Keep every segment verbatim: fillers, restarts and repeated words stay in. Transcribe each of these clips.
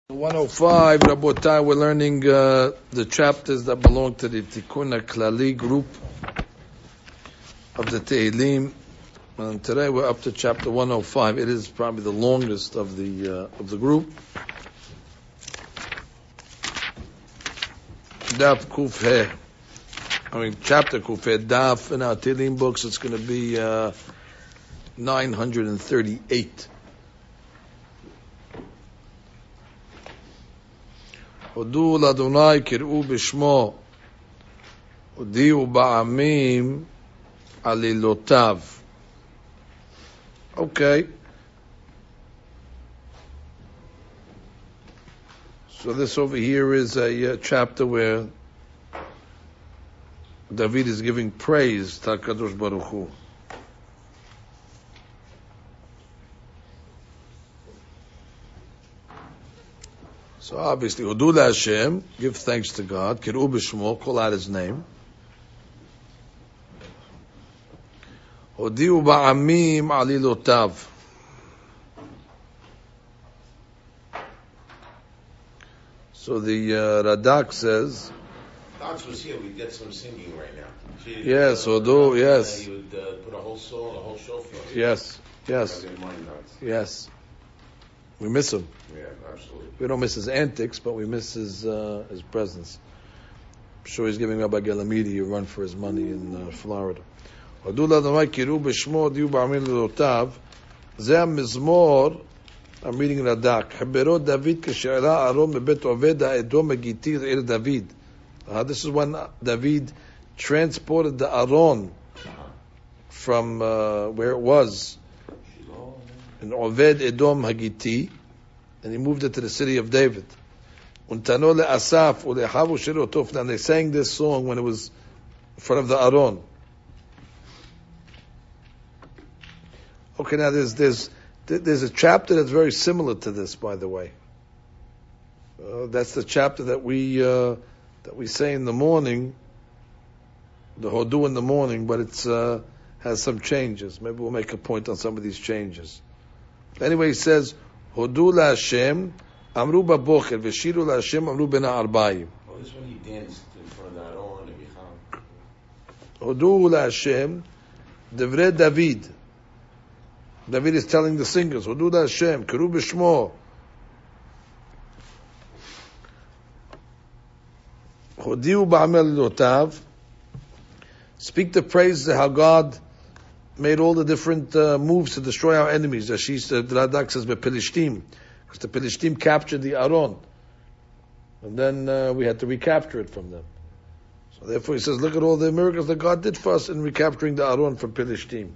one oh five, Rabotai, we're learning uh, the chapters that belong to the Tikkun HaKlali group of the Tehillim. And today we're up to chapter one oh five. It is probably the longest of the uh, of the group. Daf Kuf He. I mean, chapter Kuf He. Daf in our Tehillim books, it's going to be uh, nine hundred thirty-eight. הודו לאדוני קראו בשמו הודיעו בעמים עלילותיו. Okay, so this over here is a uh, chapter where David is giving praise to HaKadosh Baruch Hu. So obviously, Hudu Hashem, give thanks to God. Kiru b'shmo, call out His name. Hodiu ba'amim alilotav. So the uh, Radak says. Docs was here. We'd get some singing right now. She'd, yes, uh, Hudu, yes. He would uh, put a whole song, a whole show for us. Yes, yes, yes. We miss him. Yeah, absolutely. We don't miss his antics, but we miss his uh, his presence. I'm sure he's giving Rabbi Galamidi a run for his money in uh, Florida. הודו לאדוני קראו בשמו הודיעו בעמים לילותיו. זה המזמור, I'm reading Radak. חברו דוד כשעלה אהרון מבית עובד האדום הגיתי לעיר דוד. Uh, this is when David transported the Aron from uh, where it was in Oved Edom Hagiti, and he moved it to the city of David. Untano le'asaf ulehavu shirotov. And they sang this song when it was in front of the Aron. Okay, now there's there's there's a chapter that's very similar to this, by the way. Uh, that's the chapter that we uh, that we say in the morning, the Hodu in the morning, but it's uh, has some changes. Maybe we'll make a point on some of these changes. Anyway, he says, Hodu la Hashem, Amru ba'bocher, Veshiru la Hashem, Amru bena arba'im. Oh, this one he danced in front of that Aron and Bicham. Hodu la Hashem, Devre David. David is telling the singers, Hodu la Hashem, Keru b'shmo. Hodiu ba'amel lotav. Speak the praise of how God made all the different uh, moves to destroy our enemies. As she said, Radak says, Pelishtim, because the Pelishtim captured the Aron, and then uh, we had to recapture it from them. So therefore, he says, look at all the miracles that God did for us in recapturing the Aron from Pelishtim.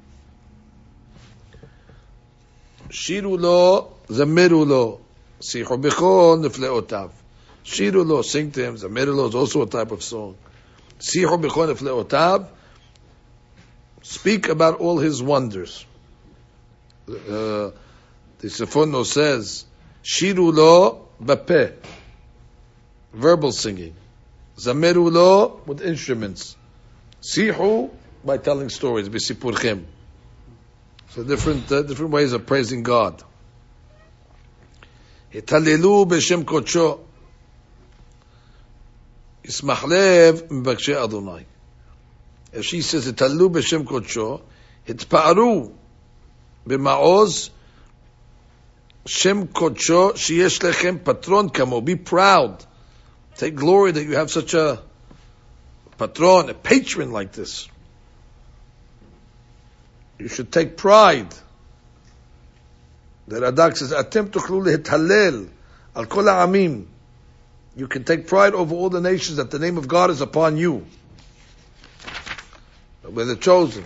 Shiru lo, zamiru lo, sichu b'cho nefleotav. Shiru lo, sing to him. Zamiru lo is also a type of song. Sichu b'cho nefleotav. Speak about all His wonders. Uh, the Sefono says, Shiru lo bapeh, verbal singing. Zameru lo, with instruments. Sihu, by telling stories, bisipurchem. So different uh, different ways of praising God. Hitalelu b'shem kodsho. Ismach lev m'bakshei Adonai. As she says, Hitalelu b'shem kodsho, hitpa'aru b'ma'oz shem kodsho sheyesh lechem patron kamo. Be proud. Take glory that you have such a patron, a patron like this. You should take pride. The Radak says, Atem tuchlu lehitalel al kol ha'amim. You can take pride over all the nations that the name of God is upon you. We're the chosen.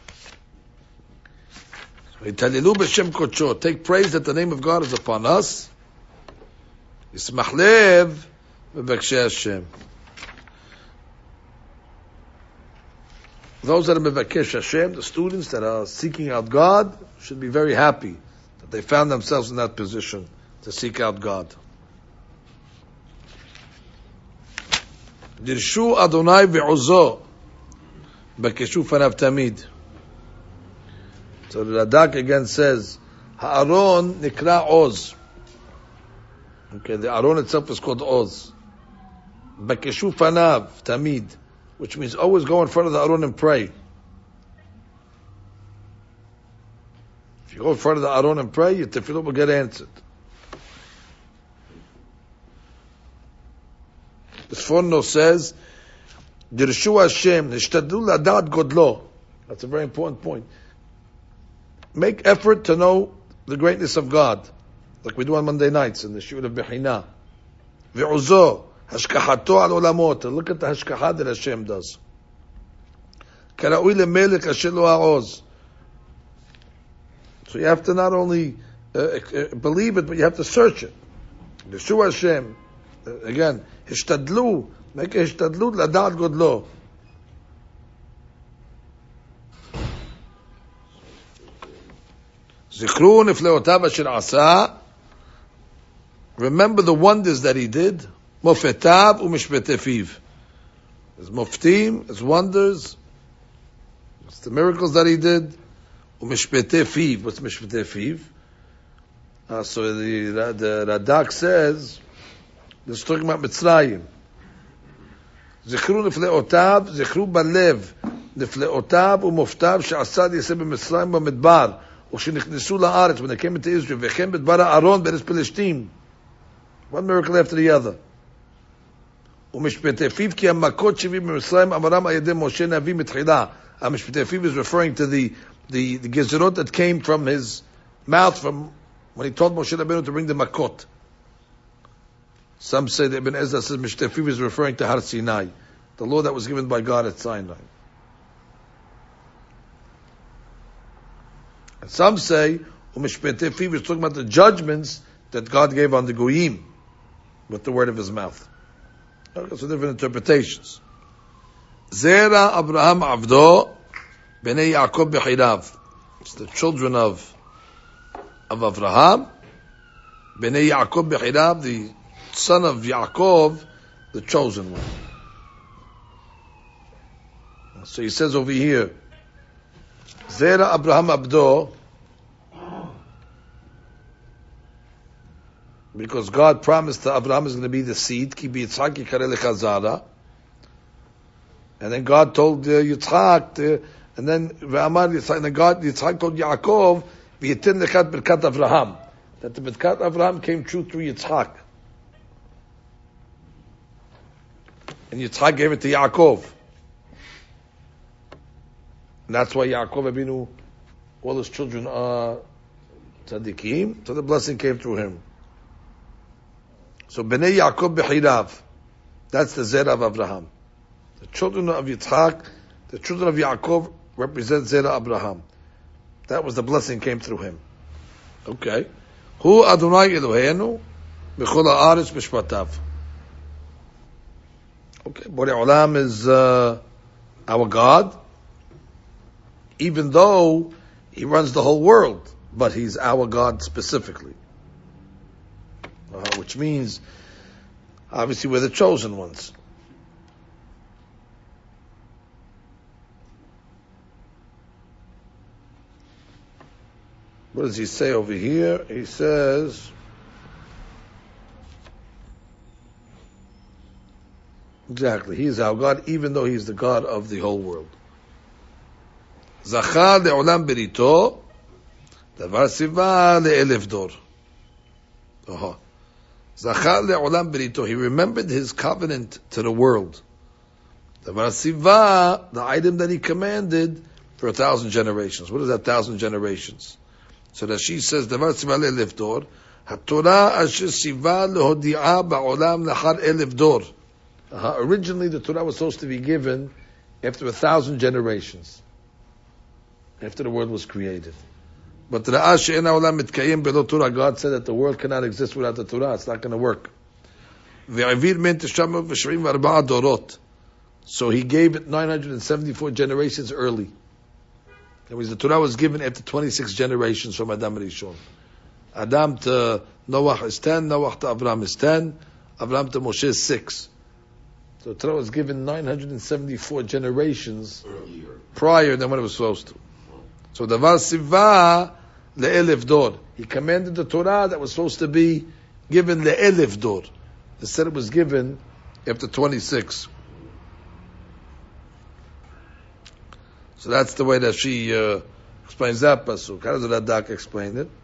Hitalelu b'shem kodsho. Take praise that the name of God is upon us. Yismach lev b'bakshei Hashem. Those that are mevakesh Hashem, the students that are seeking out God, should be very happy that they found themselves in that position to seek out God. Dirshu Adonai ve'ozo bakeshu fanav tamid. So the Radak again says, Ha'aron nikra oz. Okay, the Aron itself is called Oz. Bakeshu Fanav, Tamid, which means always go in front of the Aron and pray. If you go in front of the Aron and pray, your tefillah will get answered. The Sforno says, Dirshu Hashem, Nishtadlu Ladat Godlo. That's a very important point. Make effort to know the greatness of God, like we do on Monday nights in the Shul of Bechina. Ve'uzo, Hashkahato al Olamot. Look at the Hashkahat that Hashem does. Kara'ui lemelech asher lo ha'oz. So you have to not only uh, uh, believe it, but you have to search it. Yeshua Hashem. Uh, again, hishtadlu. Make a hishtadlu ladat godlo. Zikru nifleotav asher asa. Remember the wonders that he did. Mofetav umishpetefiv. His muftim, his wonders. It's the miracles that he did. Umishpetefiv. What's mishpetefiv? Uh, so the, the Radak says, this is talking about Mitzrayim. Zikru nifleotav, zikru balev. Nifleotav umoftav she'asad yiseh b'Mitzrayim b'midbar. וכשנכנסו לארץ, when they came into Israel, וכן בדבר הארון בארץ פלשתים. One miracle after the other. ומשפטי פיו כי המכות שבעים במצרים אמרם על ידי משה נביא מתחילה. המשפטי פיו is referring to the, the, the gezerot that came from his mouth from when he told Moshe Rabbeinu to bring the makot. Some say that Ibn Ezra says משפטי פיו is referring to Har Sinai, the law that was given by God at Sinai. And some say, Umishpetei Fiv is talking about the judgments that God gave on the Goyim with the word of his mouth. Okay, so different interpretations. Zera Abraham Avdo Bnei Yaakov Bechirav. It's the children of of Avraham. Bnei Yaakov Bechirav, the son of Yaakov, the chosen one. So he says over here, Zera Abraham Abdo, because God promised that Abraham is going to be the seed, Ki Yitzhak Yikareh Lecha Zara, and then God told uh, Yitzhak, uh, and then Ve'amar Yitzhak, and then God Yitzhak told Yaakov, V'yitin Lechat Birkat Avraham, that the Birkat Avraham came true through Yitzhak, and Yitzhak gave it to Yaakov. And that's why Yaakov Abinu, all his children are tzaddikim, so the blessing came through him. So Bnei Yaakov Bechirav, that's the Zera of Abraham. The children of Yitzhak, the children of Yaakov represent Zera Abraham. That was the blessing came through him. Okay. Hu Adonai Eloheinu b'chol haaretz mishpatav. Okay. Borei Olam is uh, our God, even though he runs the whole world, but he's our God specifically. Uh, which means, obviously, we're the chosen ones. What does he say over here? He says, exactly, he is our God, even though he's the God of the whole world. Zachar le'olam berito, davar siva le'elef dor. Uh-huh. Zachar le'olam berito, he remembered his covenant to the world. Davar siva, the item that he commanded for a thousand generations. What is that thousand generations? So that she says, davar siva le'elef dor, HaTorah asher siva lehodi'a ba'olam lachar elef dor. Uh-huh. Originally the Torah was supposed to be given after a thousand generations, after the world was created. But God said that the world cannot exist without the Torah. It's not going to work. So he gave it nine hundred seventy-four generations early. That means the Torah was given after twenty-six generations from Adam Rishon. Adam to Noah is ten, Noah to Abraham is ten, Abraham to Moshe is six. So the Torah was given nine hundred seventy-four generations earlier, prior than when it was supposed to. So davar siva le'elef dor. He commanded the Torah that was supposed to be given the elif dor. Instead, it was given after twenty-six. So that's the way that she uh, explains that pasuk. How does the Radak explain it?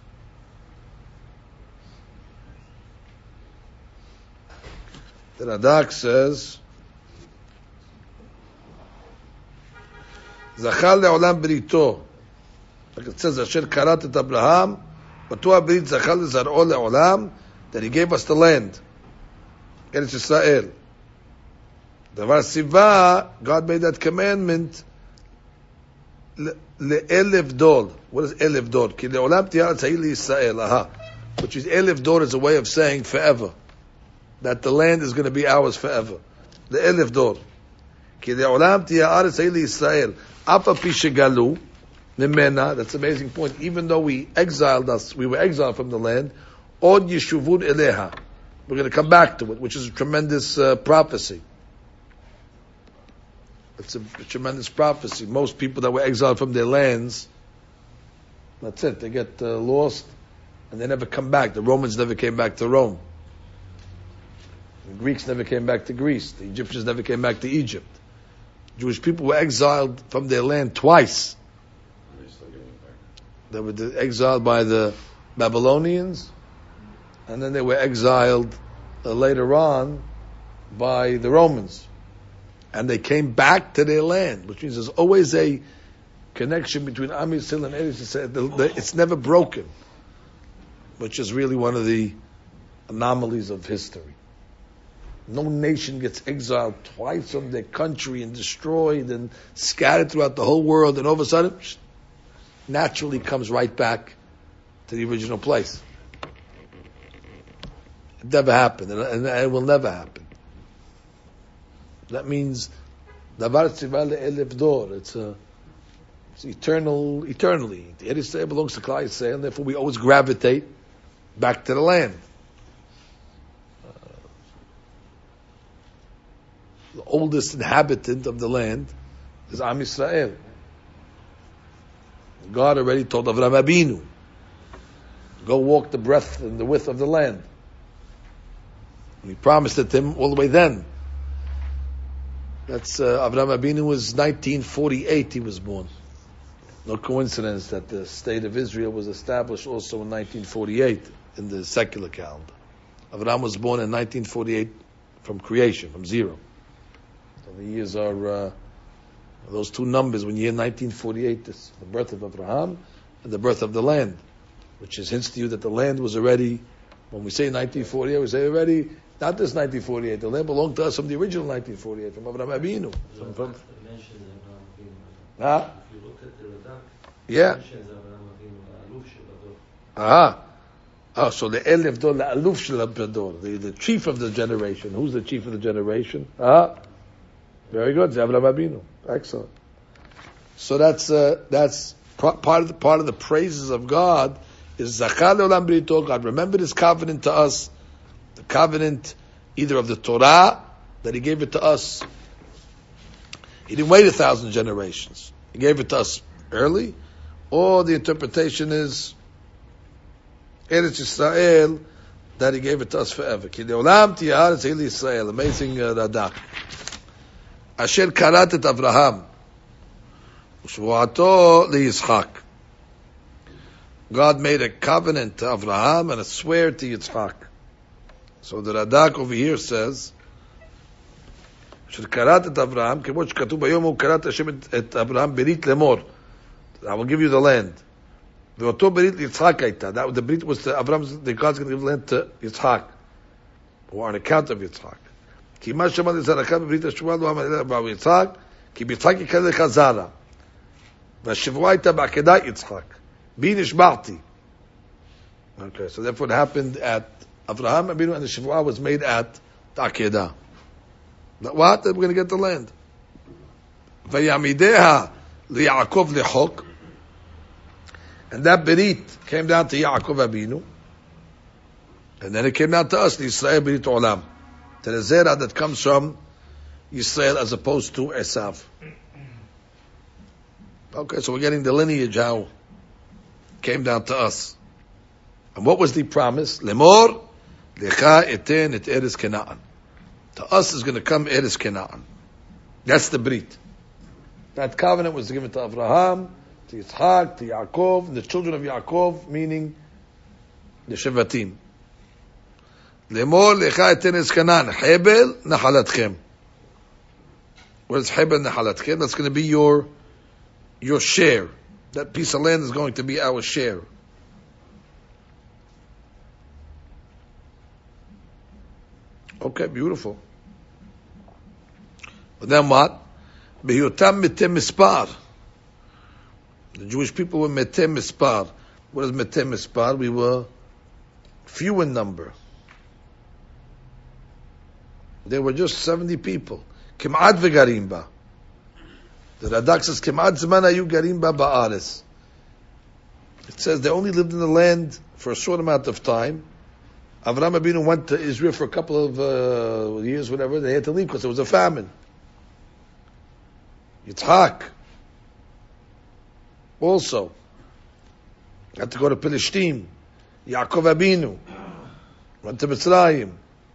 The Radak says, Zachal le'olam brito. Like it says, Asher karat et Abraham, Batuah brit zachal zar'o le'olam, that he gave us the land. Eretz Yisrael. Davar Siva, God made that commandment, le'elef dol. What is elef dol? Ki le'olam tiyar tzayil Yisrael. Aha. Which is elef dol is a way of saying forever. That the land is going to be ours forever. The elif dor. Ki le'olam tiyar tzayil Yisrael. Apa pi shegalu. Nemena. That's an amazing point. Even though we exiled us, we were exiled from the land. Od yeshuvud eleha. We're going to come back to it, which is a tremendous uh, prophecy. It's a, a tremendous prophecy. Most people that were exiled from their lands, that's it. They get uh, lost, and they never come back. The Romans never came back to Rome. The Greeks never came back to Greece. The Egyptians never came back to Egypt. Jewish people were exiled from their land twice. They were exiled by the Babylonians, and then they were exiled uh, later on by the Romans. And they came back to their land, which means there's always a connection between Am Yisrael and Eretz Yisrael. It's never broken, which is really one of the anomalies of history. No nation gets exiled twice from their country and destroyed and scattered throughout the whole world, and all of a sudden, naturally comes right back to the original place. It never happened, and it will never happen. That means davar tzivah le'elef dor. It's a, it's eternal, eternally. The Eretz Yisrael belongs to Klal Yisrael, and therefore we always gravitate back to the land. Uh, the oldest inhabitant of the land is Am Yisrael. God already told Avraham Abinu, go walk the breadth and the width of the land. And he promised it to him all the way then. That's uh, Avraham Abinu was nineteen forty-eight. He was born. No coincidence that the state of Israel was established also in nineteen forty-eight in the secular calendar. Avraham was born in nineteen forty-eight from creation, from zero. So the years are uh, those two numbers. When you hear nineteen forty-eight, it's the birth of Avraham and the birth of the land, which is hints to you that the land was already. When we say nineteen forty-eight, we say already. Not this nineteen forty-eight. The land belonged to us from the original nineteen forty-eight, from Avraham Abinu. From, from, huh? If you look at the Radak, yeah. it mentions Avraham Avinu, Aluf Shel Ah. Oh, so the Elef Dor, the Aluf Shel Hador, the the chief of the generation. Who's the chief of the generation? Ah. Very good. Avraham Abinu. Excellent. So that's uh, that's part of the part of the praises of God is Zachal Le'olam Brito. God remembered His covenant to us. The covenant, either of the Torah, that He gave it to us. He didn't wait a thousand generations. He gave it to us early. Or the interpretation is Eretz Yisrael, that He gave it to us forever. Ki le'olam tiyar tzayil Yisrael. Amazing uh, Radak. Asher karat et Avraham. Ushvuato leYitzchak. God made a covenant to Avraham and a swear to Yitzchak. So the Radak over here says, "Asher karat et Avraham, kemo shekatuv bayom hu karat Hashem et Avraham berit lemor. I will give you the land. Ve'oto berit Yitzchak hayta. That the berit was to Avraham. The God's going to give the land to Yitzchak, or on account of Yitzchak. Ki ma shema lezaraka berit hashuvah lo amal ba'u Yitzchak. Ki b'Yitzchak yikaleh chazara. V'hashivua hayta ba'akedat Yitzchak. Bi nishba'ti." Okay, so therefore it happened at Avraham Abinu, and the Shivua was made at the Akedah. What? That we're going to get the land. Vayamideha liYaakov lechok, and that berit came down to Yaakov Abinu, and then it came down to us, the Yisrael berit olam, to the zera that comes from Yisrael as opposed to Esav. Okay, so we're getting the lineage how it came down to us. And what was the promise? Lemor Lecha eten et Eretz Canaan. To us is going to come Eretz Canaan. That's the Brit. That covenant was given to Abraham, to Yitzchak, to Yaakov, and the children of Yaakov, meaning the Shevatim. Lemor lecha eten Eretz Canaan. Hebel nahalatchem. What is Hebel nahalatchem? That's going to be your, your share. That piece of land is going to be our share. Okay, beautiful. But then what? Behiyotam metem mispar. The Jewish people were metem mispar. What is metem mispar? We were few in number. There were just seventy people. Kim'ad v'garim ba. The Radak says, Kim'ad zman hayu garim ba ba'aretz. It says they only lived in the land for a short amount of time. Avraham Avinu went to Israel for a couple of uh, years, whatever. They had to leave because there was a famine. Yitzhak also had to go to Palestine. Yaakov Avinu went to Mitzrayim.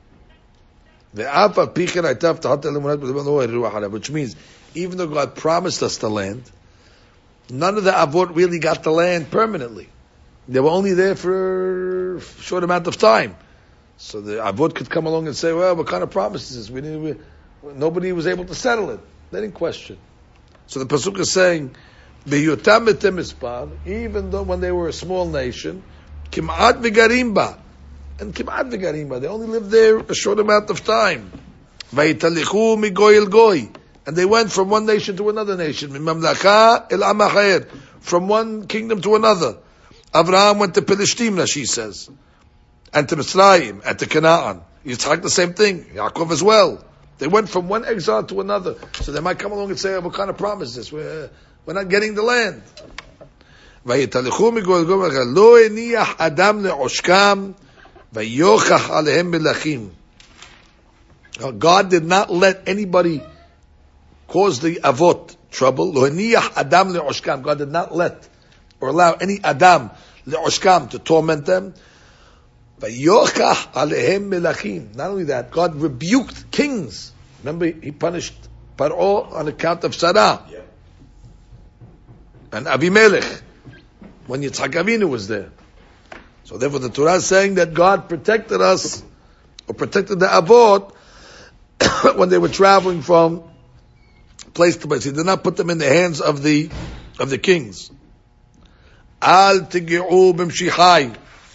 Which means, even though God promised us the land, none of the Avot really got the land permanently. They were only there for a short amount of time. So the Avot could come along and say, well, what kind of promise is this? We didn't, we, nobody was able to settle it. They didn't question. So the Pasuk is saying, Behiyotam metem mispar, even though when they were a small nation, Kim'at v'garim ba. And Kim'at v'garim ba, they only lived there a short amount of time. Vayitalichu migoy el goy. And they went from one nation to another nation. Mimamlaka el am acher. From one kingdom to another. Abraham went to Palestine, Rashi says. And to Mitzrayim, and to Canaan. Yitzchak the same thing. Yaakov as well. They went from one exile to another. So they might come along and say, oh, what kind of promise is this? We're, we're not getting the land. ויתהלכו מגוי גוי לא הניח אדם לעושקם ויוכח עליהם מלכים. God did not let anybody cause the avot trouble. לא הניח אדם לעושקם. God did not let or allow any Adam לעושקם to torment them. ויוכח עליהם מלכים. Not only that, God rebuked kings. Remember, he punished Paro on account of Sarah. Yeah. And Abimelech, when Yitzhak Avinu was there. So therefore the Torah is saying that God protected us, or protected the Avot, when they were traveling from place to place. He did not put them in the hands of the, of the kings. Al tigi'u b'mshichai.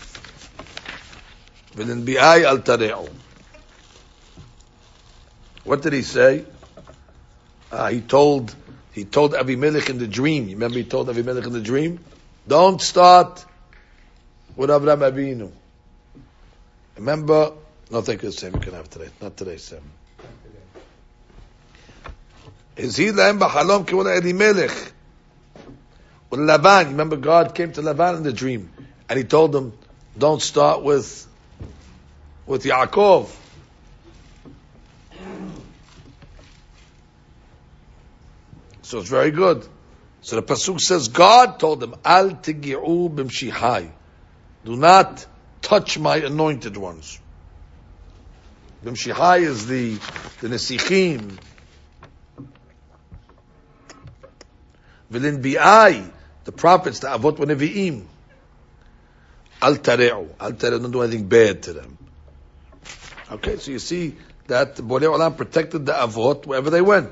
V'linbi'ai al tare'u. What did he say? Uh, he told, he told Abimelech in the dream. You remember he told Abimelech in the dream? Don't start with Avraham Avinu. Remember? No, thank you, Sam. You can have today. Not today, Sam. Is he lahem b'chalom k'ol Elimelech? With Lavan. Remember God came to Lavan in the dream. And he told him, don't start with, with Yaakov. So it's very good. So the Pasuk says, God told them, Al tigi'u b'mshihai. Do not touch my anointed ones. B'mshihai is the, the Nesichim. V'lin bi'ai, the prophets, the Avot v'Nevi'im. Al tare'u. Al tare'u, don't do anything bad to them. Okay, so you see that Borei Olam protected the Avot wherever they went.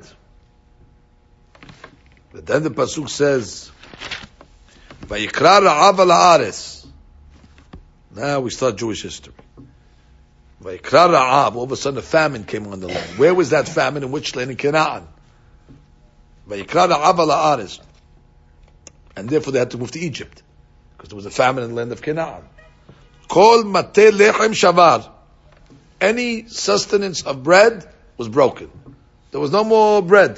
But then the Pasuk says, Vayikra Ra'av al ha'aretz. Now we start Jewish history. Vayikra Ra'av, all of a sudden a famine came on the land. Where was that famine? In which land? In Canaan. Vayikra Ra'av al ha'aretz. And therefore they had to move to Egypt. Because there was a famine in the land of Canaan. Kol mateh lechem shavar. Any sustenance of bread was broken. There was no more bread.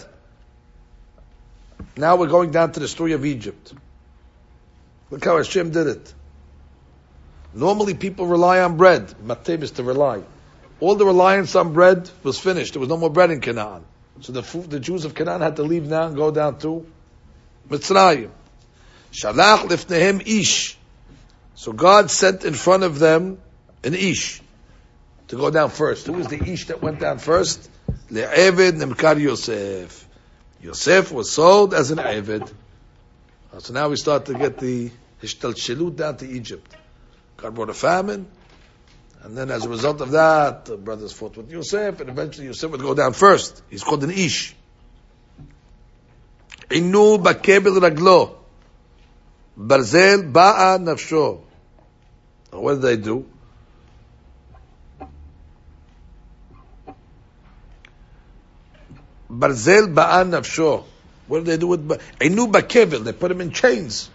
Now we're going down to the story of Egypt. Look how Hashem did it. Normally people rely on bread. Mateh is to rely. All the reliance on bread was finished. There was no more bread in Canaan. So the, the Jews of Canaan had to leave now and go down to Mitzrayim. Shalach lifnehem ish. So God sent in front of them an ish. to go down first. Who was the ish that went down first? Le'eved Nemkar Yosef. Yosef was sold as an Eved. So now we start to get the Hishtalshelut down to Egypt. God brought a famine, and then as a result of that, the brothers fought with Yosef, and eventually Yosef would go down first. He's called an Ish. Inu bakebel raglo. Barzel ba'a nafsho. What did they do? Barzel ba'a nafsho. What did they do with Inu bakebel? They put him in chains.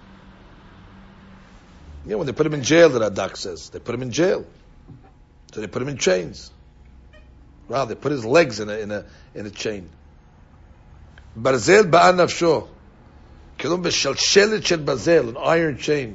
Yeah, when they put him in jail, the Radak says. They put him in jail. So they put him in chains. Wow, they put his legs in a, in a, in a chain. Barzel ba'a nafsho. Kilum b'shalshelet shel barzel, an iron chain.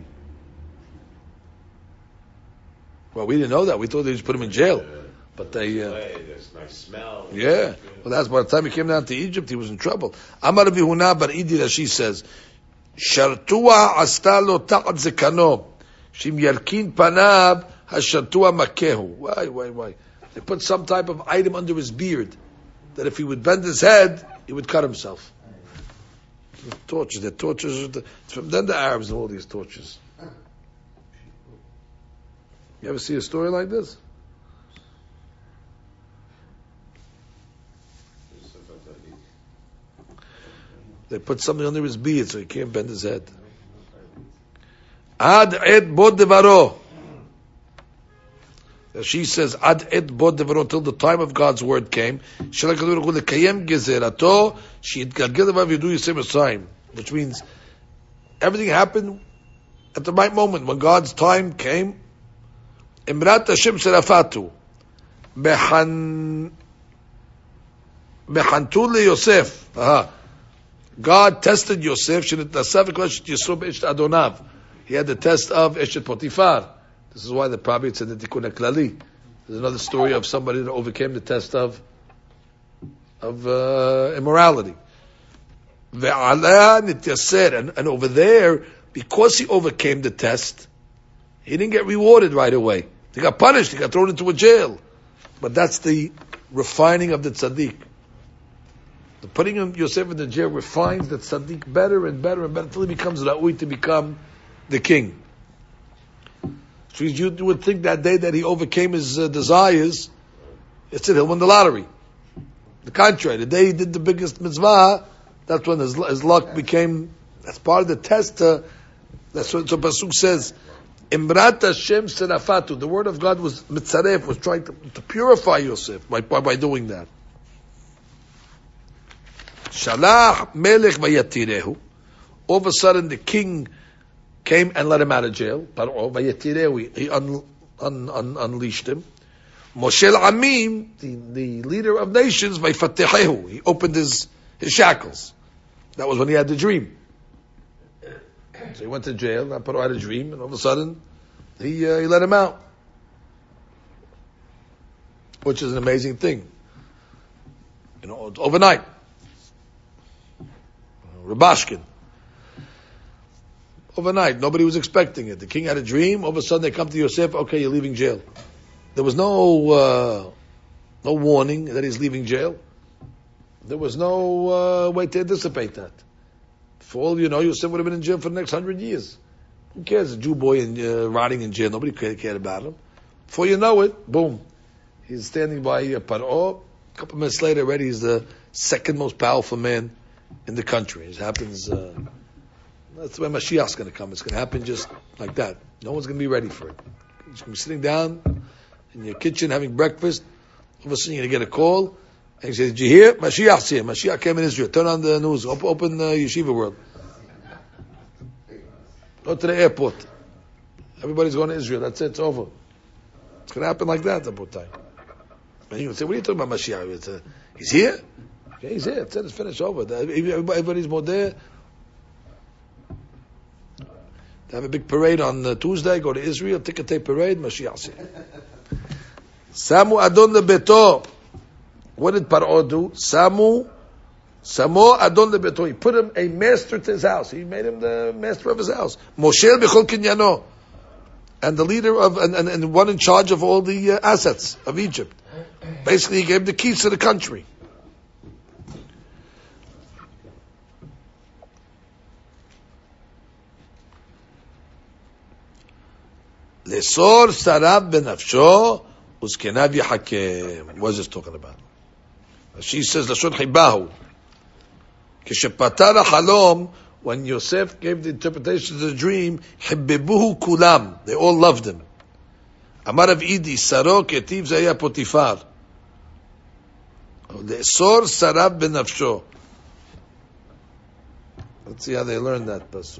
Well, we didn't know that. We thought they just put him in jail. But they... Uh, There's nice smell. yeah. Well, that's by the time he came down to Egypt, he was in trouble. Amar Bihuna bar Idi Rashi says, Shartua asta lo ta'at zekano. Shim yarkin panab hashartua makehu. Why, why, why? They put some type of item under his beard, that if he would bend his head, he would cut himself. The tortures, the tortures, it's from then the Arabs and all these tortures. You ever see a story like this? They put something under his beard so he can't bend his head. Ad et bod devaro. She says, Ad et bod devaro, till the time of God's word came. Which means everything happened at the right moment. When God's time came, Imrat Hashem serafatu. Behan Behantul le Yosef. Aha. God tested Yosef. He had the test of Eshet Potifar. This is why the probably it's in the Tikkun HaKlali. There's another story of somebody that overcame the test of of uh, immorality. And, and over there, because he overcame the test, he didn't get rewarded right away. He got punished. He got thrown into a jail. But that's the refining of the tzaddik. The putting him, Yosef in the jail refines the tzaddik better and better and better until he becomes ra'ui to become the king. So you would think that day that he overcame his uh, desires, it's it, he'll win the lottery. The contrary, the day he did the biggest mitzvah, that's when his, his luck became, that's part of the test. Uh, that's what so Pasuk says, Imrat Hashem serafatu. The word of God was mitzaref, was trying to, to purify Yosef by, by, by doing that. Shalach melech vayatirehu. All of a sudden, the king came and let him out of jail. Paro vayatirehu. He un, un, un, unleashed him. Moshe Amim, the, the leader of nations, vayfatehehu. He opened his his shackles. That was when he had the dream. So he went to jail. And Paro had a dream, and all of a sudden, he uh, he let him out, which is an amazing thing. You know, overnight. Rabashkin. Overnight, nobody was expecting it. The king had a dream. All of a sudden, they come to Yosef. Okay, you're leaving jail. There was no uh, no warning that he's leaving jail. There was no uh, way to anticipate that. For all you know, Yosef would have been in jail for the next hundred years. Who cares? A Jew boy in, uh, rotting in jail. Nobody cared, cared about him. Before you know it, boom, he's standing by uh, Paro. A couple minutes later, already he's the second most powerful man in the country. It happens. Uh, that's when Mashiach's going to come. It's going to happen just like that. No one's going to be ready for it. You're going to be sitting down in your kitchen having breakfast. All of a sudden, you're going to get a call. And he says, "Did you hear? Mashiach's here. Mashiach came in Israel. Turn on the news. Open, open uh, Yeshiva World. Go to the airport. Everybody's going to Israel. That's it. It's over. It's going to happen like that, Abu time." And you would say, "What are you talking about, Mashiach? It's, uh, he's here? Okay, he's here. It's, it's finished. Over. Everybody's more there. They have a big parade on uh, Tuesday. Go to Israel. Ticket tape parade. Mashiach's here." Samu Adon lebeto. What did Paro do? Samu, Samo Adon lebeto. He put him a master to his house. He made him the master of his house. Moshel b'chol kinyano. and the leader of, and, and, and one in charge of all the uh, assets of Egypt. Basically, he gave the keys to the country. Lesor sarab benafsho uskenav yahakem. What is this talking about? She says, Lashon Hibahu. Kishepatara halom, when Yosef gave the interpretation of the dream, Hibbebuhu kulam. They all loved him. Amar Rav Idi, Saro ketiv zaya Potifar. Lesor sarab benafsho. Let's see how they learned that pasuk.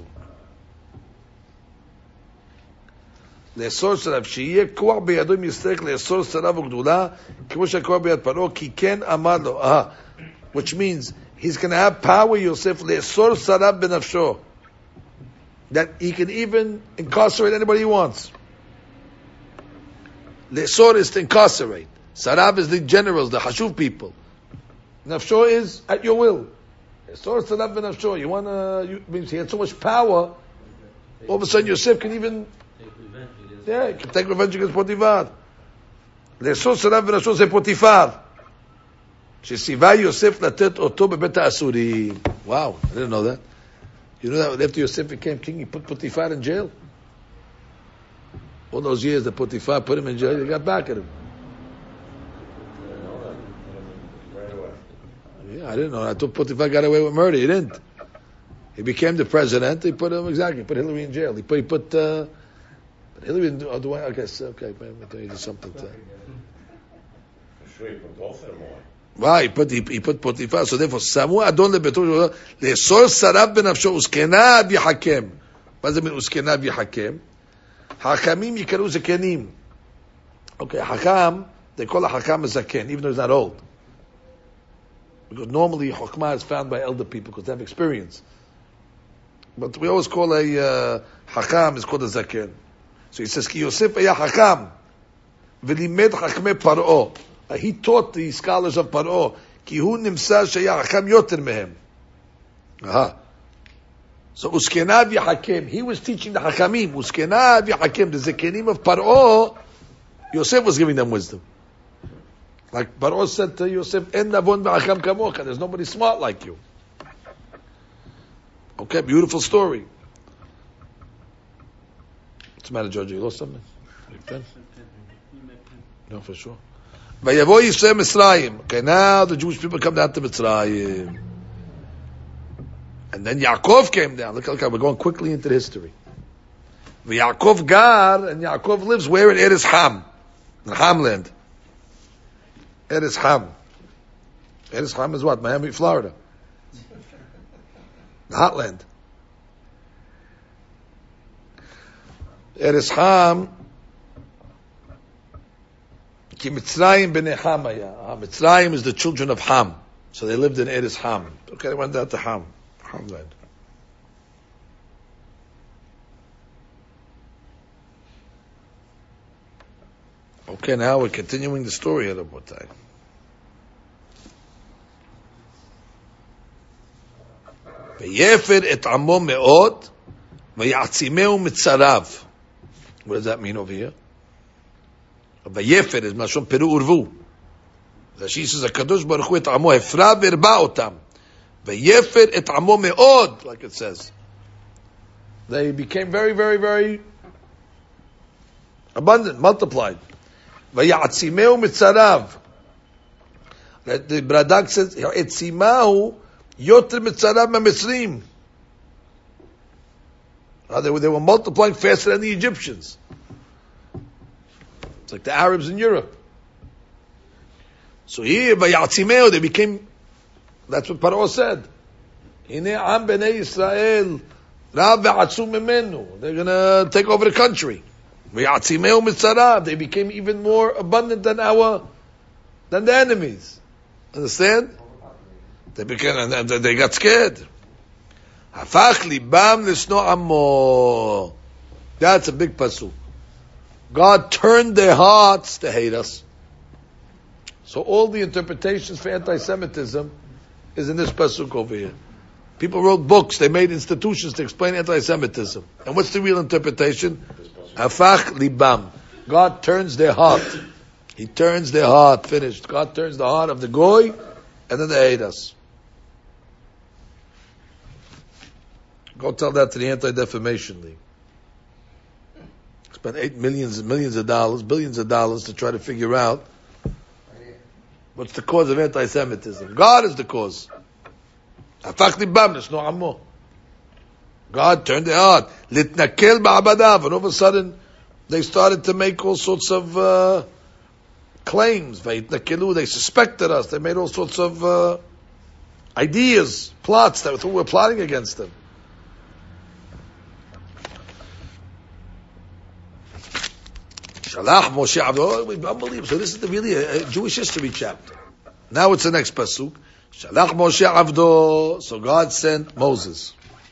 לאסור שרב, שיהיה כוח בידו אם יסתרק לאסור שרב וגדולה, כמו שהכוח ביד פרעה, כי כן אמר לו, uh, which means, he's going to have power, Yosef, לאסור שרב בנפשו, that he can even incarcerate anybody he wants. לאסור is to incarcerate. Sarab is the generals, the hashuv people. Nafsho is at your will. לאסור שרב בנפשו, you want to, you, means he had so much power, all of a sudden Yosef can even Yeah, you can take revenge against Potifar. לאסור שרב בנפשו זה פוטיפר. שציווה יוסף לתת אותו בבית האסורים. Wow, I didn't know that. You know that after Yosef became king, he put Potifar in jail? All those years that Potifar put him in jail, he got back at him. Yeah, I didn't know. I thought Potifar got away with murder. He didn't. He became the president. He put him, exactly, put Hillary in jail. He put, he put uh, Hillary didn't do, oh, do I, I guess, okay, maybe he did something to Sure, you put both of them on. Why? He put, he, he put Potifar, so therefore, Samu Adon lebeto, לאסור שרב בנפשו, וזקניו יחכם. מה זה mean, וזקניו יחכם? חכמים יקראו זקנים. Okay, Hakam, they call a Hakam a Zaken, even though he's not old. Because normally Chokmah is found by elder people, because they have experience. But we always call a uh, Hakam is called a Zaken. So he says, Ki Yosef היה Hakam, ולימד חכמי פרעה. He taught the scholars of Paro, כי הוא נמסר שהיה חכם יותר מהם. Aha. So Uskenav Yahakim, he was teaching the Hakamim. Uskenav Yahakim, the Zekenim of Paro, Yosef was giving them wisdom. Like Paro said to Yosef, En navon v'acham kamocha, there's nobody smart like you. Okay, beautiful story. What's the matter, George? You lost something? You pen? No, for sure. Vayavo Yisrael Mitzrayim. Okay, now the Jewish people come down to Mitzrayim. And then Yaakov came down. Look, look, we're going quickly into the history. Yaakov Gar, and Yaakov lives where? In Eretz Ham. In Hamland. Eretz Ham. Eretz Ham is what? Miami, Florida. The hot land. Eretz Ham. Ki Mitzrayim b'nei Ham haya. Mitzrayim is the children of Ham. So they lived in Eretz Ham. Okay, they went down to Ham. Hamland. Okay, now we're continuing the story of Rabotai. V'yefer et amo me'od, v'yatzimeu mitzarav. What does that mean over here? V'yefer is mashon peru urvu. Rashi says, HaKadosh Baruch Hu et amo hefra v'erba otam. V'yefer et amo me'od, like it says. They became very, very, very abundant, multiplied. V'yatzimeu mitzarav. The Bradak says, etzimahu yoter mitzarav ma'mitzrim. They were, they were multiplying faster than the Egyptians. It's like the Arabs in Europe. So here, v'yatzimeu, they became, that's what Paro said. Hine am b'nei Yisrael, rab v'atzum mimenu. They're gonna take over the country. V'yatzimeu mitzarav. They became even more abundant than our, than the enemies. Understand? They became, and they got scared. Hafach libam l'sno amo. That's a big pasuk. God turned their hearts to hate us. So all the interpretations for anti-Semitism is in this pasuk over here. People wrote books, they made institutions to explain anti-Semitism. And what's the real interpretation? Hafach libam. God turns their heart. He turns their heart. Finished. God turns the heart of the goy, and then they hate us. Go tell that to the Anti-Defamation League. Spent eight millions and millions of dollars, billions of dollars to try to figure out what's the cause of anti-Semitism. God is the cause. God turned their heart. Litnakel ba'abadav. And all of a sudden, they started to make all sorts of uh, claims. They suspected us. They made all sorts of uh, ideas, plots that we were plotting against them. Shalach Moshe Avdo. Unbelievable. So this is the, really a, a Jewish history chapter. Now it's the next pasuk. Shalach Moshe Avdo. So God sent Moses.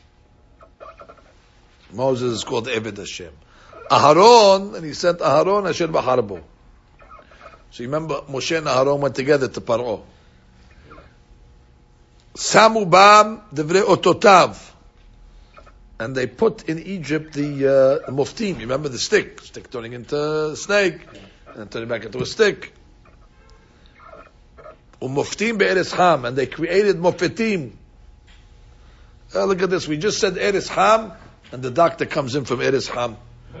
Moses is called Eved Hashem. Aharon, and he sent Aharon Asher B'Harbo. So you remember Moshe and Aharon went together to Paro. Samu Bam Devrei Ototav. And they put in Egypt the, uh, the muftim. You remember the stick? Stick turning into a snake. And then turning back into a stick. Umuftim be'eres Ham. And they created mofetim. Oh, look at this. We just said Eres Ham. And the doctor comes in from Eres Ham.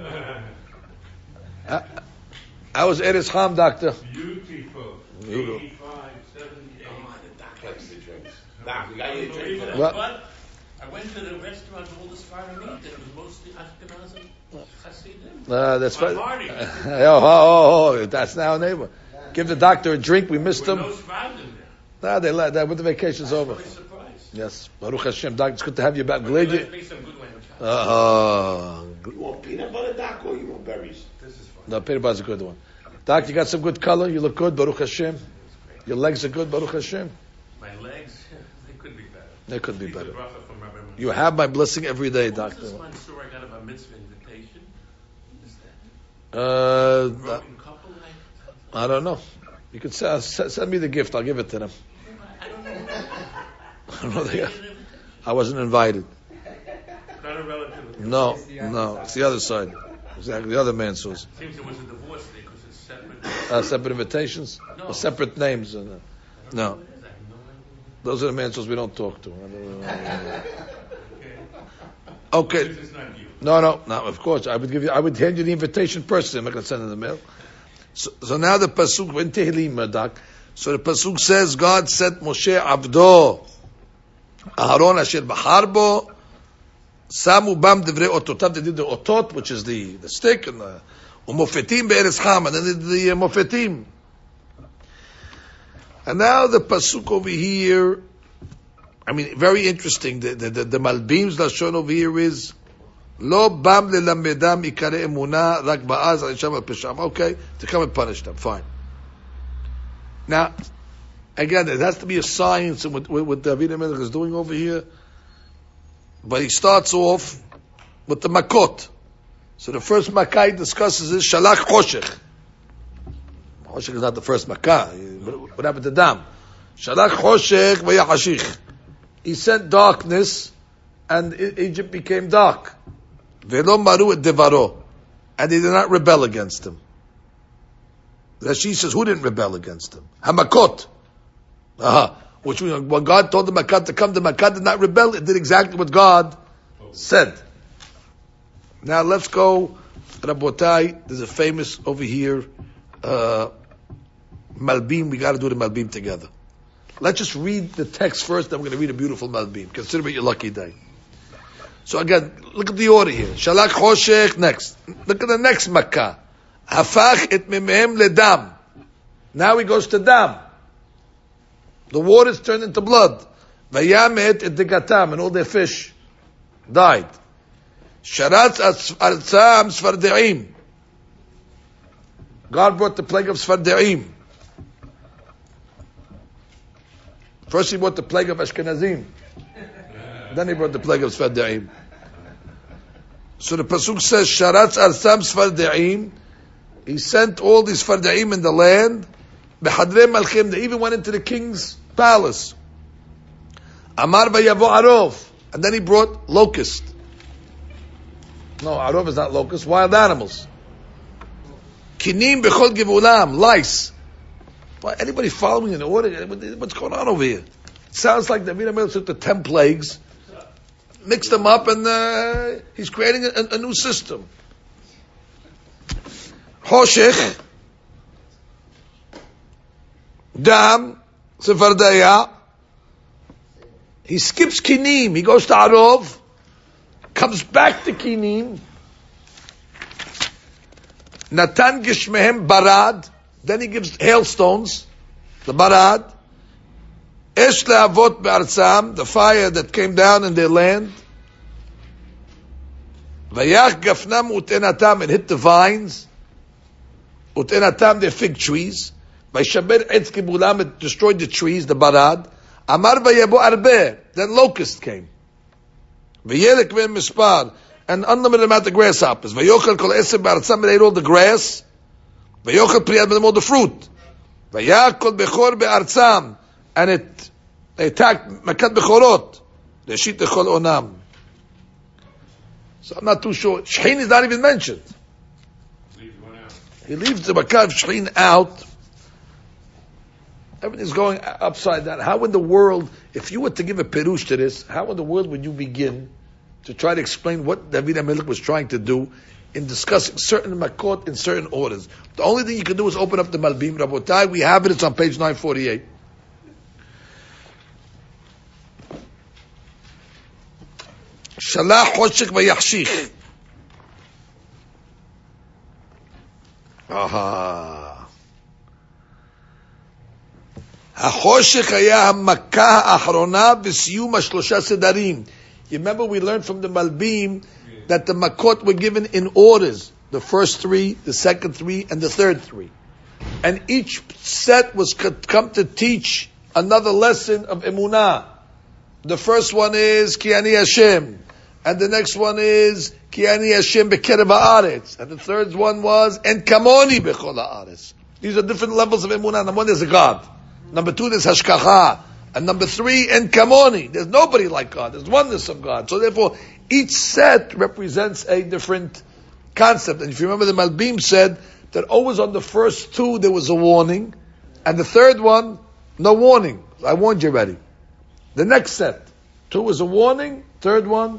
uh, how was Eres Ham, doctor? Beautiful. Beautiful. eighty-five, seventy-eight. Oh, the doc likes the drinks. Doc, we got you a drink for that. What? But I went to the restaurant with all the Sfardim meat, and it was mostly Ashkenazim, Hasidim. Uh, that's My fine. party. oh, oh, oh, that's now a neighbor. Give the doctor a drink. We missed There him. were no Sfardim there. Nah, they let that. With the vacation's I over. was really surprised. Yes, Baruch Hashem, doctor. It's good to have you back. Glad Let's you. make some good lamb chops. Uh, You want peanut butter, Doc, or you want berries? This is fun. no, peanut butter's a good one. Doc, you got some good color. You look good, Baruch Hashem. Your legs are good, Baruch Hashem. My legs, they could be better. They could be These are better. bracha from Rabbi Menachem. You have my blessing every day, What was doctor. this Mansour I got a bar mitzvah invitation? Is that Uh, broken couple? I, I don't know. You could send, send me the gift. I'll give it to them. I don't know. I don't know. They, I wasn't invited. Not a relative. No, no, it's the other side. Exactly, the other man's house. Seems it was a divorce day because it's separate. Uh, separate invitations, No. or separate names. Uh, I don't no. know what it is. I have no idea. those are the man's house we don't talk to. I don't know. Okay. Okay. This is not you. No, no, no. Of course, I would give you. I would hand you the invitation personally. I'm not going to send in the mail. So, so now the pasuk in Tehillim, Doc. So the pasuk says God sent Moshe Avdo, Aharon Asher B'Harbo, Samu Bam Divrei Ototav. They did the otot, which is the, the stick, and the umofetim be'eres Ham, and then they did the uh, mofetim. And now the pasuk over here. I mean, very interesting. The the the, the Malbim's lashon over here is. Lo bam lelamedam ikare emuna rak ba'az al al pesham. Okay, to come and punish them. Fine. Now, again, it has to be a science in what, what David HaMelech is doing over here. But he starts off with the makot. So the first makkah he discusses is shalach choshech. Choshech is not the first makkah. What happened to Dam? Shalach choshech v'yachashich. He sent darkness, and Egypt became dark. Velo maru et devaro, and they did not rebel against him. Rashi says, who didn't rebel against him? Hamakot. Aha. Which when God told the Makkah to come, the Makkah did not rebel. It did exactly what God said. Now let's go, Rabotai. There's a famous over here, uh, Malbim. We got to do the Malbim together. Let's just read the text first. Then we're going to read a beautiful Malbim. Consider it your lucky day. So again, look at the order here. Shalach Choshech, next. Look at the next Makkah. Hafach et mimehem ledam. Now he goes to Dam. The waters turned into blood. Vayamet et degatam, and all their fish died. Sharatz arzam sfardeim. God brought the plague of Sfardeim. First he brought the plague of Ashkenazim. Then he brought the plague of Sfardeim. So the pasuk says, Sharatz arzam sfardeim. He sent all these Sfardeim in the land. Behadrei malchim. They even went into the king's palace. Amar vayavo arov. And then he brought locust. No, arov is not locust. Wild animals. Kinim bechol givulam, lice. Why, anybody following an order? What's going on over here? It sounds like David HaMelech took the ten plagues, mixed them up, and uh, he's creating a, a new system. Hoshech, Dam, Sefardaya. He skips Kinim. He goes to Arov, comes back to Kinim. Natan Gishmehem Barad. Then he gives hailstones, the Barad. Esh le'avot be'arzam, the fire that came down in their land. Vayach gafnam utenatam, it hit the vines. Utenatam, their fig trees. Vayshaber etz kibulam, it destroyed the trees, the Barad. Amar vayabo arbe, then locust came. Vayelek ve'em mispar, and unlimited amount of grasshoppers. Vayochel kol esem be'arzam, it ate all the grass. Vayochel priyad b'nemo, the fruit. Vayakol bechor be'arzam, and it they attacked Makat Bechorot. They sheet the Chol Onam. So I'm not too sure. Shechin is not even mentioned. Leave one out. He leaves the Makat of Shechin out. Everything's going upside down. How in the world, if you were to give a perush to this, how in the world would you begin to try to explain what David HaMelech was trying to do in discussing certain Makot in certain orders? The only thing you can do is open up the Malbim. Rabotai, we have it. It's on page nine forty-eight. Shalach Hoshek v'yachshich. Aha. HaChoshech haya ha'makah ha'achrona b'siyum ha'shlosha sedarim. You remember we learned from the Malbim that the Makot were given in orders. The first three, the second three, and the third three. And each set was come to teach another lesson of Emunah. The first one is Ki Ani Hashem. And the next one is Ki Ani Hashem Bekerev Haaretz. And the third one was En Kamoni Bechol Haaretz. These are different levels of Emunah. Number one, there's a God. Number two, there's Hashkacha. And number three, En Kamoni. There's nobody like God. There's oneness of God. So therefore, each set represents a different concept. And if you remember, the Malbim said that always on the first two there was a warning. And the third one, no warning. I warned you already. The next set, two was a warning. Third one,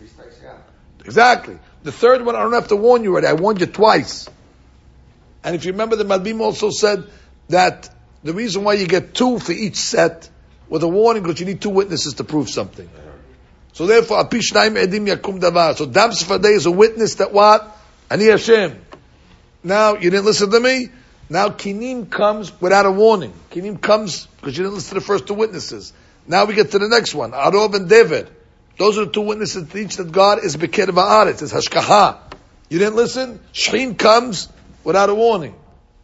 exactly. The third one, I don't have to warn you already. I warned you twice. And if you remember, the Malbim also said that the reason why you get two for each set with a warning, because you need two witnesses to prove something. So therefore, Apishnaim Edim Yakum Davar. So Dam Sefardei is a witness that what? Ani Hashem. Now, you didn't listen to me. Now Kinim comes without a warning. Kinim comes because you didn't listen to the first two witnesses. Now we get to the next one. Arov and David. Those are the two witnesses that teach that God is Bekerev Haaretz. It's Hashkaha. You didn't listen? Shechin comes without a warning.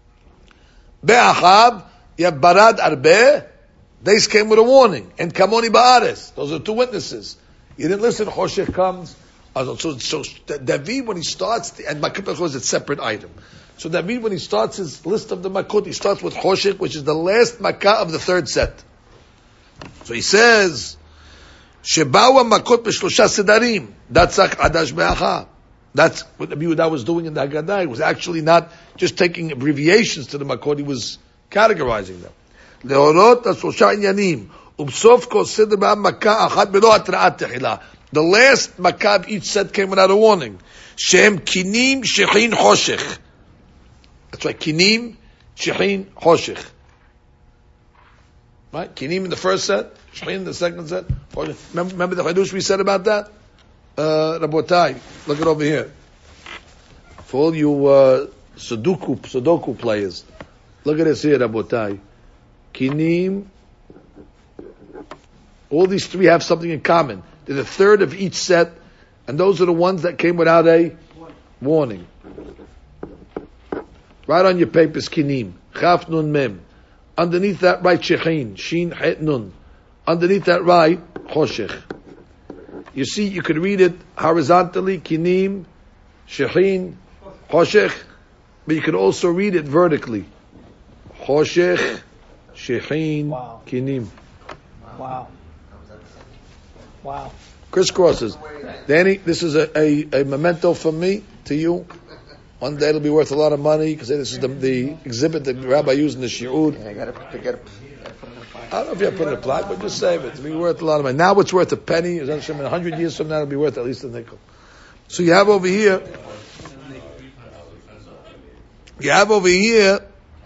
Be'achab, you have Barad Arbe. They came with a warning. And Kamoni Ba'aretz. Those are two witnesses. You didn't listen? Hoshech comes. So, so David, when he starts, the, and Makot is a separate item. So David, when he starts his list of the Makot, he starts with Hoshech, which is the last Makkah of the third set. So he says, Shebawa Makot b'shlosha sedarim. That's Adash be'acha. That's what Rabbi Yehuda was doing in the Haggadah. He was actually not just taking abbreviations to the Makot, he was categorizing them. Leorot asosha inyanim. Ubsof kol seder ba'am Makkah achat belo atra'at tehila. The last Makkah of each set came without a warning. Shem Kinim Shechin Hoshech. That's right, Kinim Shechin Hoshech. Right? Kinim in the first set, Shechin in the second set. Remember, remember the Hadush we said about that? Uh, Rabotai, look it over here. For all you uh, Sudoku, Sudoku players, look at this here, Rabotai. Kinim, all these three have something in common. They're the third of each set, and those are the ones that came without a warning. Right on your papers, Kinim. Chaf Nun Mem. Underneath that, write Shechin. Shin Het Nun. Underneath that, write Hoshech. You see, you could read it horizontally, Kinim, Shechin, Hoshech, but you could also read it vertically. Hoshech, Shechin, Wow. Kinim. Wow. Wow. Crisscrosses. Danny, this is a, a, a memento from me to you. One day it'll be worth a lot of money because this is the, the exhibit that the rabbi used in the shiur. Yeah, I gotta, I gotta, I don't know if you have to put in a plaque, but just save it. It'll be worth a lot of money. Now it's worth a penny. In a hundred years from now, it'll be worth at least a nickel. So you have over here, you have over here,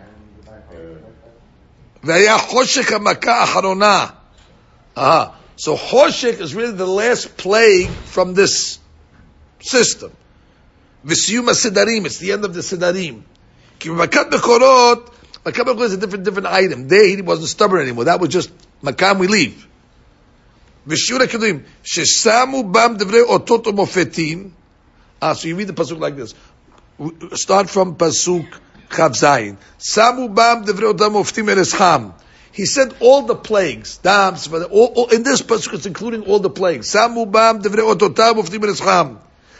V'aya choshek hamaka acharona. Aha. So choshek is really the last plague from this system. V'siyum ha-sidarim, it's the end of the sidarim. Ki b'makat bekorot, makat bekorot is a different, different item. There he wasn't stubborn anymore. That was just makam, we leave. V'shur ha-keduim, shesamu bam devrei otot umofetim. Ah, so you read the pasuk like this. Start from pasuk Chav Zayin. Samu bam devrei otot umofetim erescham. He said all the plagues. Dam, all, all, in this pasuk it's including all the plagues. Samu bam devrei otot umofetim erescham.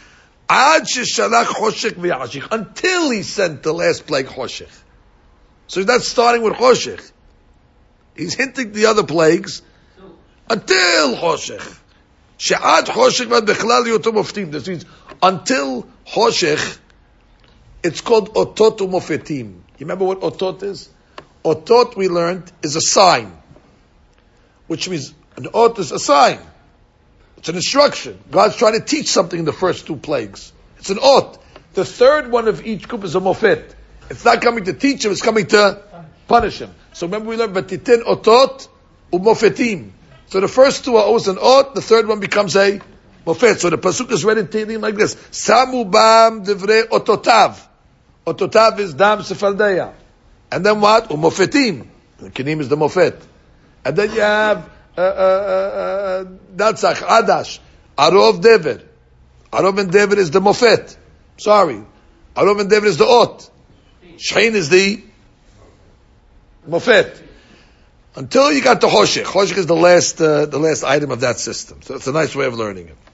Until he sent the last plague Choshech. So he's not starting with Choshech. He's hinting the other plagues until Choshech. She'ad Choshechvad bechlal yotom mofetim. This means until Choshech, it's called otot umofetim. You remember what otot is? Otot, we learned, is a sign. Which means an ot is a sign. It's an instruction. God's trying to teach something in the first two plagues. It's an ot. The third one of each group is a mofet. It's not coming to teach him, it's coming to punish him. So remember we learned, Vatitin otot umofetim. So the first two are always an ot, the third one becomes a mofet. So the pasuk is read in Tehillim like this. Samu bam divrei ototav. Ototav is dam sefaldeya. And then what? Umofetim. Kinim is the mofet. And then you have Datzach, uh, uh, Adash, Arov Dever. Arov and Dever is the Mofet. Sorry. Arov and Dever is the Ot. Shein is the Mofet. Until you got the Choshech. Choshech is the last, uh, the last item of that system. So it's a nice way of learning it.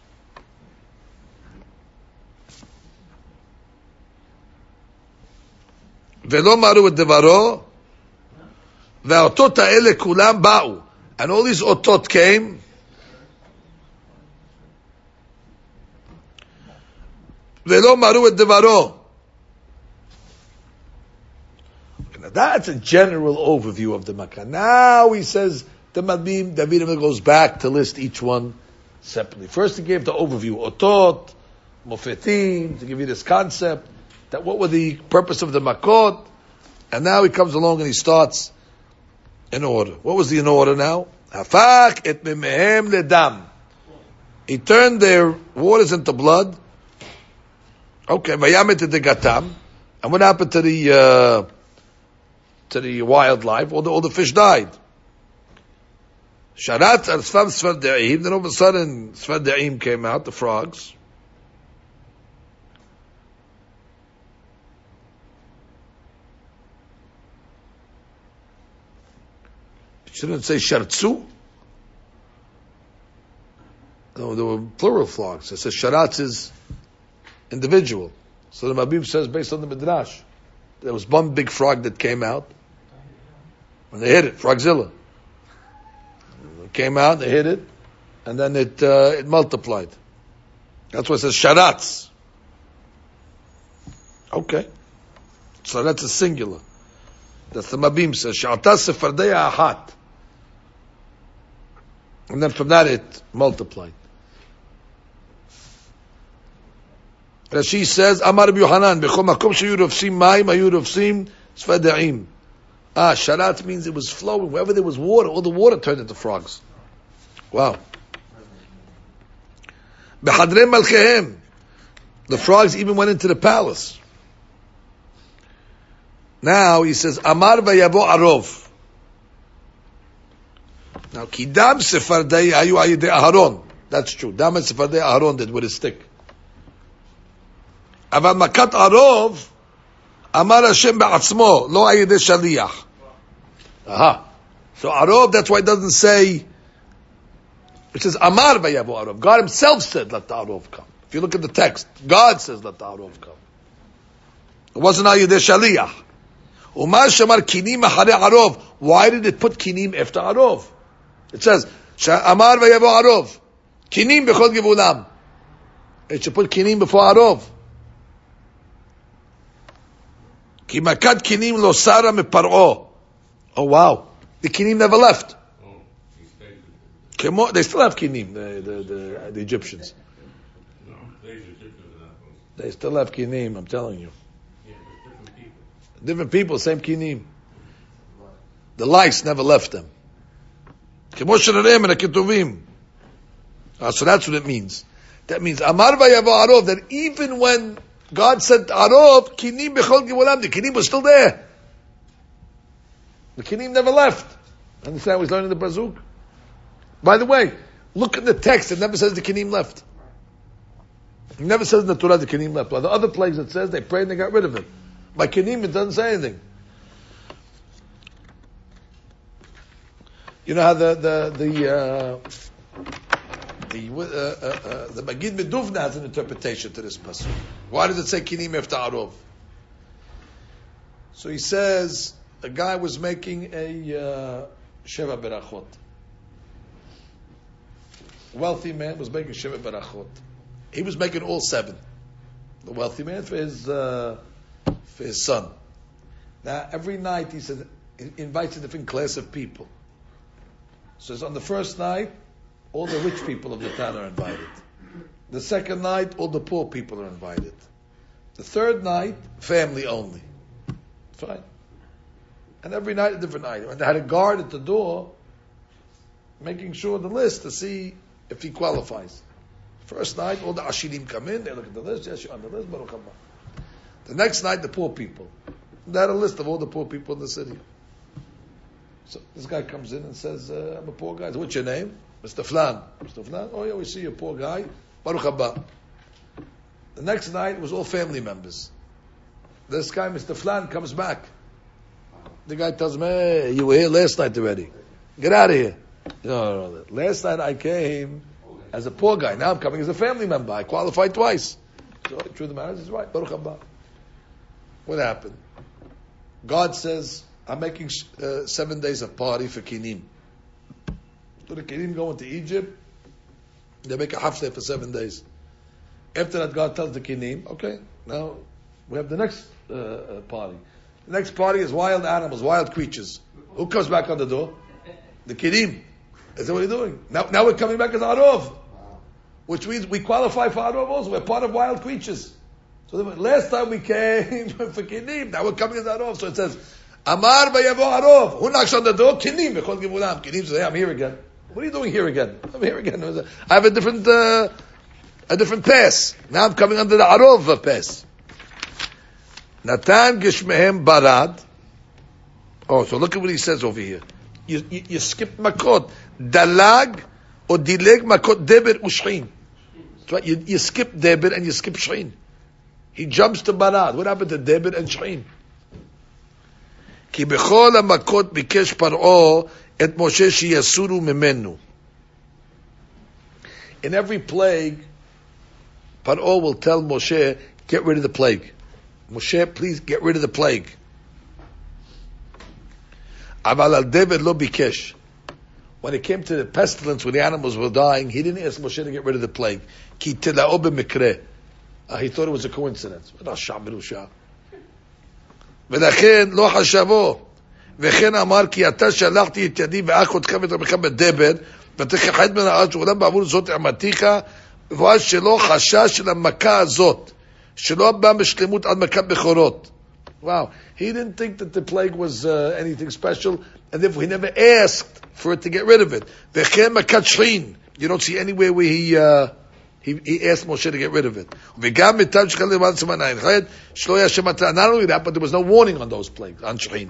Velo maru et devaro, ve'otot ha'ele kulam ba'u. And all these otot came. Velo maru et devaro. Now that's a general overview of the Makkah. Now he says the Mabim, David goes back to list each one separately. First he gave the overview, otot, mofetim, to give you this concept, that what were the purpose of the Makkot, and now he comes along and he starts in order. What was the in order now? Hafak et memehem ledam. He turned their waters into blood. Okay, vayamet degatam. And what happened to the uh, to the wildlife? All the all the fish died. Sharat al sfam sfardeim. Then all of a sudden, sfardeim came out, the frogs. Shouldn't say shartzu. No, there were plural frogs. It says sharatz is individual. So the Mabib says, based on the Midrash, there was one big frog that came out. When they hit it, Frogzilla. It came out, they hit it, and then it uh, it multiplied. That's why it says sharatz. Okay. So that's a singular. That's the Mabim says, Sha'atas sefardeya ahat. And then from that it multiplied. Rashi says, Amar Rabbi Yohanan, B'chol makom sheyu rofsim mayim, ayu rofsim sfadeim. Ah, sharat means it was flowing. Wherever there was water, all the water turned into frogs. Wow. B'chadrei malkehem. The frogs even went into the palace. Now he says, Amar vayavo arov. Now, Kidam Sefardei Ayu Ayidei Aharon. That's true. Dam and Sefardei Aharon did with a stick. Aval Makat Arov, Amar Hashem Ba'atzmo, Lo Ayidei Shaliach. Aha. So Arov, that's why it doesn't say, it says Amar Vayavo Arov. God himself said, let the Arov come. If you look at the text, God says, let the Arov come. It wasn't Ayidei Shaliach. Umar Shamar Kinim Ahare Arov. Why did it put Kinim after Arov? It says, Amar vayavo arov. Kinim b'chol givulam. It should put kinim before arov. Ki makat kinim lo sara me paro. Oh wow, the kinim never left. Oh, he stayed with them. They still have kinim, the the, the, the Egyptians. No, these Egyptians are not supposed They still have kinim. I'm telling you, to. Yeah, but different people. different people, same kinim. The lice never left them. Kemo sherareim and ketuvim. Ah, so that's what it means. That means Amar vayavo arov. That even when God sent arov, kinim bechol givulam, the kinim was still there. The kinim never left. Understand? We're learning the Bazuk. By the way, look at the text. It never says the kinim left. It never says in the Torah the kinim left. By the other places it says they prayed and they got rid of it. By kinim it doesn't say anything. You know how the the the uh, the uh, uh, uh, the Magid Meduvna has an interpretation to this pasuk. Why does it say kinim after arov? So he says a guy was making a uh, sheva berachot. Wealthy man was making sheva berachot. He was making all seven. The wealthy man for his uh, for his son. Now every night he said he invites a different class of people. So it's on the first night, all the rich people of the town are invited. The second night, all the poor people are invited. The third night, family only. Fine. And every night a different item. And they had a guard at the door, making sure the list to see if he qualifies. First night, all the ashirim come in, they look at the list, yes, you're on the list, Baruch haba. The next night, the poor people. They had a list of all the poor people in the city. So this guy comes in and says, uh, I'm a poor guy. What's your name? Mister Flan. Mister Flan? Oh yeah, we see you, poor guy. Baruch haba. The next night was all family members. This guy, Mister Flan, comes back. The guy tells him, hey, you were here last night already. Get out of here. No, no, no. Last night I came as a poor guy. Now I'm coming as a family member. I qualified twice. So the truth of the matter is right. Baruch haba. What happened? God says, I'm making uh, seven days of party for Kinim. So the Kinim go into Egypt, they make a half day for seven days. After that, God tells the Kinim, okay, now we have the next uh, uh, party. The next party is wild animals, wild creatures. Who comes back on the door? The Kinim. Is that what you're doing? Now, now we're coming back as Arov. Which means we qualify for Arov also. We're part of wild creatures. So the last time we came for Kinim, now we're coming as Arov. So it says, Amar vayavo arov. Who knocks on the door? Kinim. Bechol givulam. Kinim says, hey, I'm here again. What are you doing here again? I'm here again. I have a different, uh, a different pass. Now I'm coming under the arov pass. Natan gishmehem barad. Oh, so look at what he says over here. You, you, you skip makot. Dalag or dileg makot deber ushrin. That's right. You, you skip deber and you skip shrin. He jumps to barad. What happened to deber and shrin? כי בכל המכות ביקש פרעה את משה שיסורו ממנו. In every plague, Paro will tell Moshe, get rid of the plague. Moshe, please get rid of the plague. אבל על דבר לא ביקש. When it came to the pestilence, when the animals were dying, he didn't ask Moshe to get rid of the plague. כי תלאו במקרה. Uh, he thought it was a coincidence. ולכן לא חשבו, וכן אמר כי אתה שלחתי את ידי ואך אותכם את רבכם בדבר ותכחד מן הארץ ועולם בעבור זאת עמתיך ואז שלא חשש של המכה הזאת שלא בא בשלמות עד מכת בכורות. Wow, he didn't think that the plague was uh, anything special and therefore he never asked for it to get rid of it. וכן מכת שכין, you don't see anywhere where he uh, He, he asked Moshe to get rid of it. Not only that, but there was no warning on those plagues, on Shechin.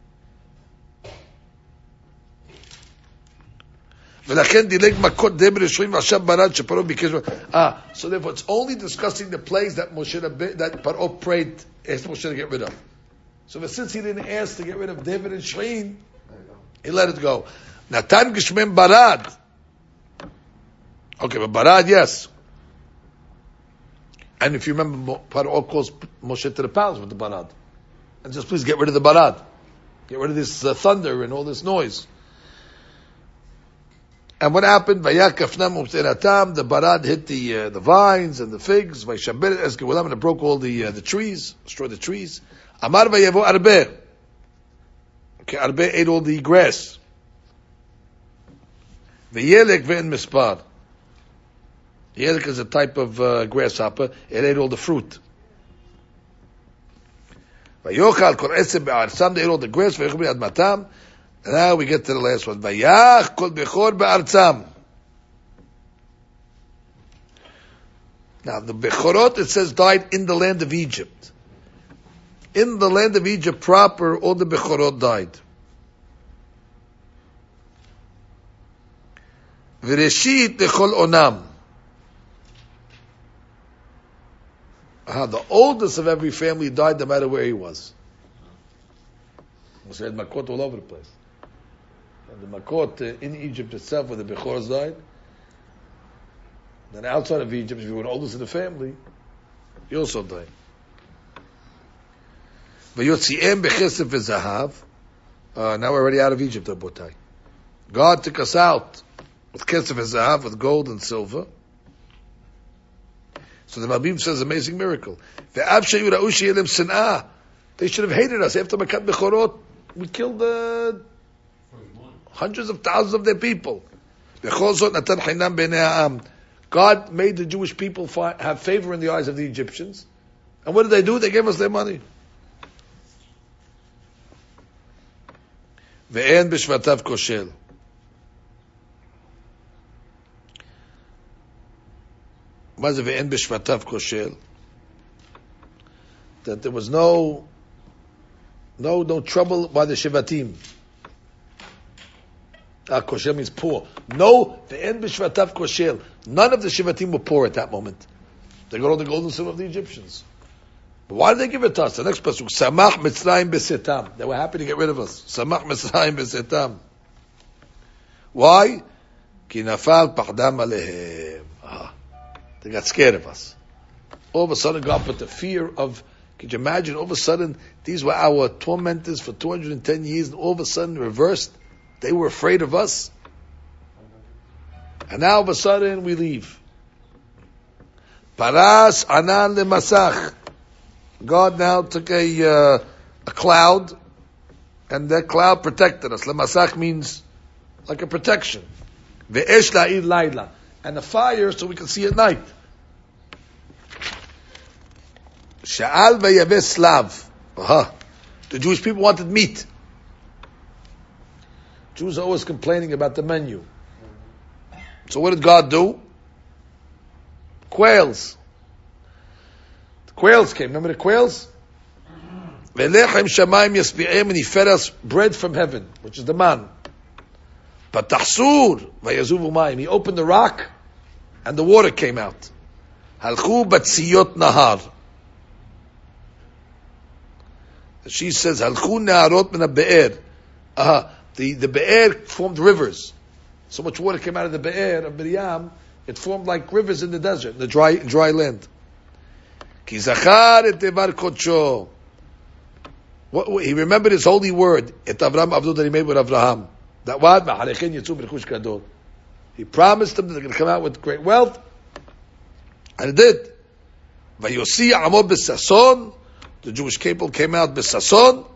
Ah, so therefore it's only discussing the plagues that Moshe, that Paro prayed, asked Moshe to get rid of. So since he didn't ask to get rid of David and Shechin, he let it go. Natan Gishmem Barad. Okay, but Barad, yes. And if you remember, Paro calls Moshe to the palace with the barad. And just please get rid of the barad. Get rid of this uh, thunder and all this noise. And what happened? The barad hit the uh, the vines and the figs. And it broke all the uh, the trees, destroyed the trees. Amar vayavo arbe. Okay, arbe ate all the grass. V'yelek ve'en mispar. Yelek is a type of uh, grasshopper. It ate all the fruit. Vayochal kol esem be'arsam. They ate all the grass. Vayochal be'admatam. Now we get to the last one. Vayach kol bechor be'artzam. Now the bechorot, it says, died in the land of Egypt. In the land of Egypt proper, all the bechorot died. V'reshit lechol onam. Ah, the oldest of every family died no matter where he was. We had makot all over the place. And the makot uh, in Egypt itself, where the bechors died. Then outside of Egypt, if you were the oldest of the family, you also died. V'yotzi'em bechesef v'zahav. Uh, now we're already out of Egypt, Abotai. God took us out with kesef v'zahav, with gold and silver. So the Mabim says, amazing miracle. Ve'av sheyu ra'u she'elem sin'ah. They should have hated us. After Makat Bechorot, we killed uh, hundreds of thousands of their people. God made the Jewish people fi- have favor in the eyes of the Egyptians. And what did they do? They gave us their money. Ve'en b'shvatav koshel. What is it? Ve'en b'shvatav koshel. That there was no, no, no trouble by the Shivatim. Ah, koshel means poor. No, ve'en b'shvatav koshel. None of the Shivatim were poor at that moment. They got all the gold and silver of the Egyptians. But why did they give it to us? The next pasuk, Samach Mitzrayim b'setam. They were happy to get rid of us. Samach Mitzrayim b'setam. Why? Ki nafal pachdam alehem. Ah, they got scared of us. All of a sudden, God put the fear of. Could you imagine? All of a sudden, these were our tormentors for two hundred ten years, and all of a sudden, reversed. They were afraid of us. And now all of a sudden we leave. Paras anan lemasach. God now took a uh, a cloud, and that cloud protected us. Lemasach means like a protection. Ve'esh la'id laila, and a fire so we can see at night. Sha'al ve'yaveh slav. Aha. The Jewish people wanted meat. Jews are always complaining about the menu. So what did God do? Quails. The quails came. Remember the quails? Ve'lechem shamayim yasbi'em, and he fed us bread from heaven, which is the man. Patachsur vayazuvu mayim. He opened the rock, and the water came out. Halchu batziyot nahar. She says, Halchu naharot min ha'be'er. Aha. The, the Be'er formed rivers. So much water came out of the Be'er of Miriam, it formed like rivers in the desert, in the dry, dry land. Ki zachar et devar kodsho. He remembered his holy word, et Avram Avdu, that he made with Avraham. That what? Ma'alechin yitzu b'rechush gadol. He promised them that they're going to come out with great wealth, and it did. Vayosi amo b'sason. The Jewish people came out b'sason.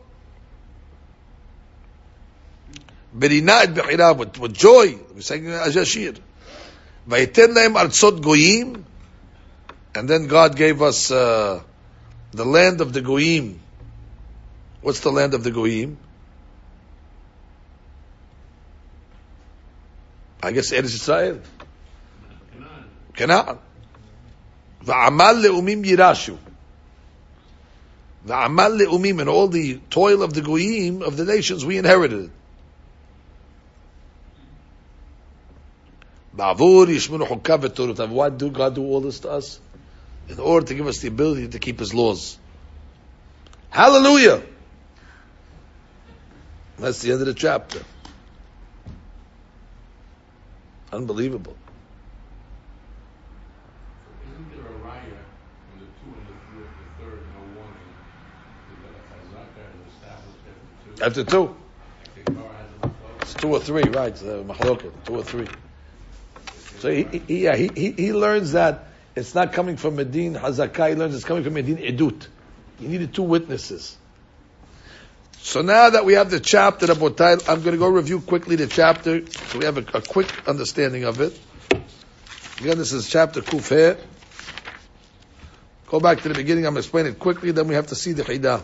Berinat b'chirav, with, with joy. We're saying Ajashir. Vayiten lahem artzot goyim, and then God gave us uh, the land of the goyim. What's the land of the goyim? I guess Eretz Yisrael. Canaan. Va'amal le'umim yirashu. Va'amal le'umim, and all the toil of the goyim of the nations we inherited. Why do God do all this to us? In order to give us the ability to keep His laws. Hallelujah! That's the end of the chapter. Unbelievable. Isn't there a raya when the two and the three, the third, no warning? That Azaka is established after two. After two. The Torah has a It's two or three, right? Uh, Mahloket, two or three. So he, he, yeah, he, he, he learns that it's not coming from Medin Hazakah, he learns it's coming from Medin Edut. You needed two witnesses. So now that we have the chapter, Rabotai, I'm going to go review quickly the chapter, so we have a, a quick understanding of it. Again, this is chapter Kuf He. Go back to the beginning, I'm going to explain it quickly, then we have to see the Hidah.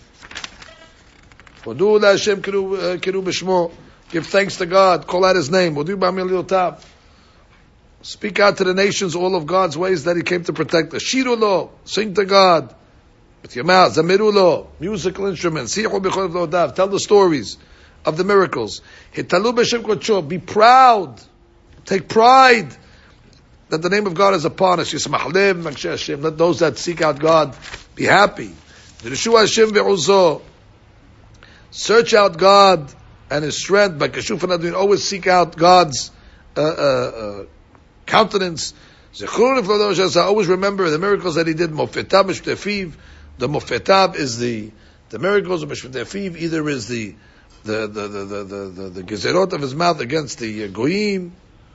Wudu la Hashem kiru b'shmo. Give thanks to God, call out His name. Wudu b'amil yotav. Speak out to the nations all of God's ways that He came to protect us. Shiru lo, sing to God. With your mouth, zamiru lo, musical instruments. Sihu b'chol v'lodav. Tell the stories of the miracles. Hitalu b'shem kodsho. Be proud. Take pride that the name of God is upon us. Yismach lev m'akshe Hashem. Let those that seek out God be happy. V'rishu Hashem v'uzo. Search out God and His strength. By kashuf anadun, always seek out God's uh, uh, uh, countenance. Always remember the miracles that He did. Mofetav mishtafiv. The mofetav is the the miracles of mishtafiv. Either is the the the the the the, the, the gezerot of His mouth against the uh, goyim.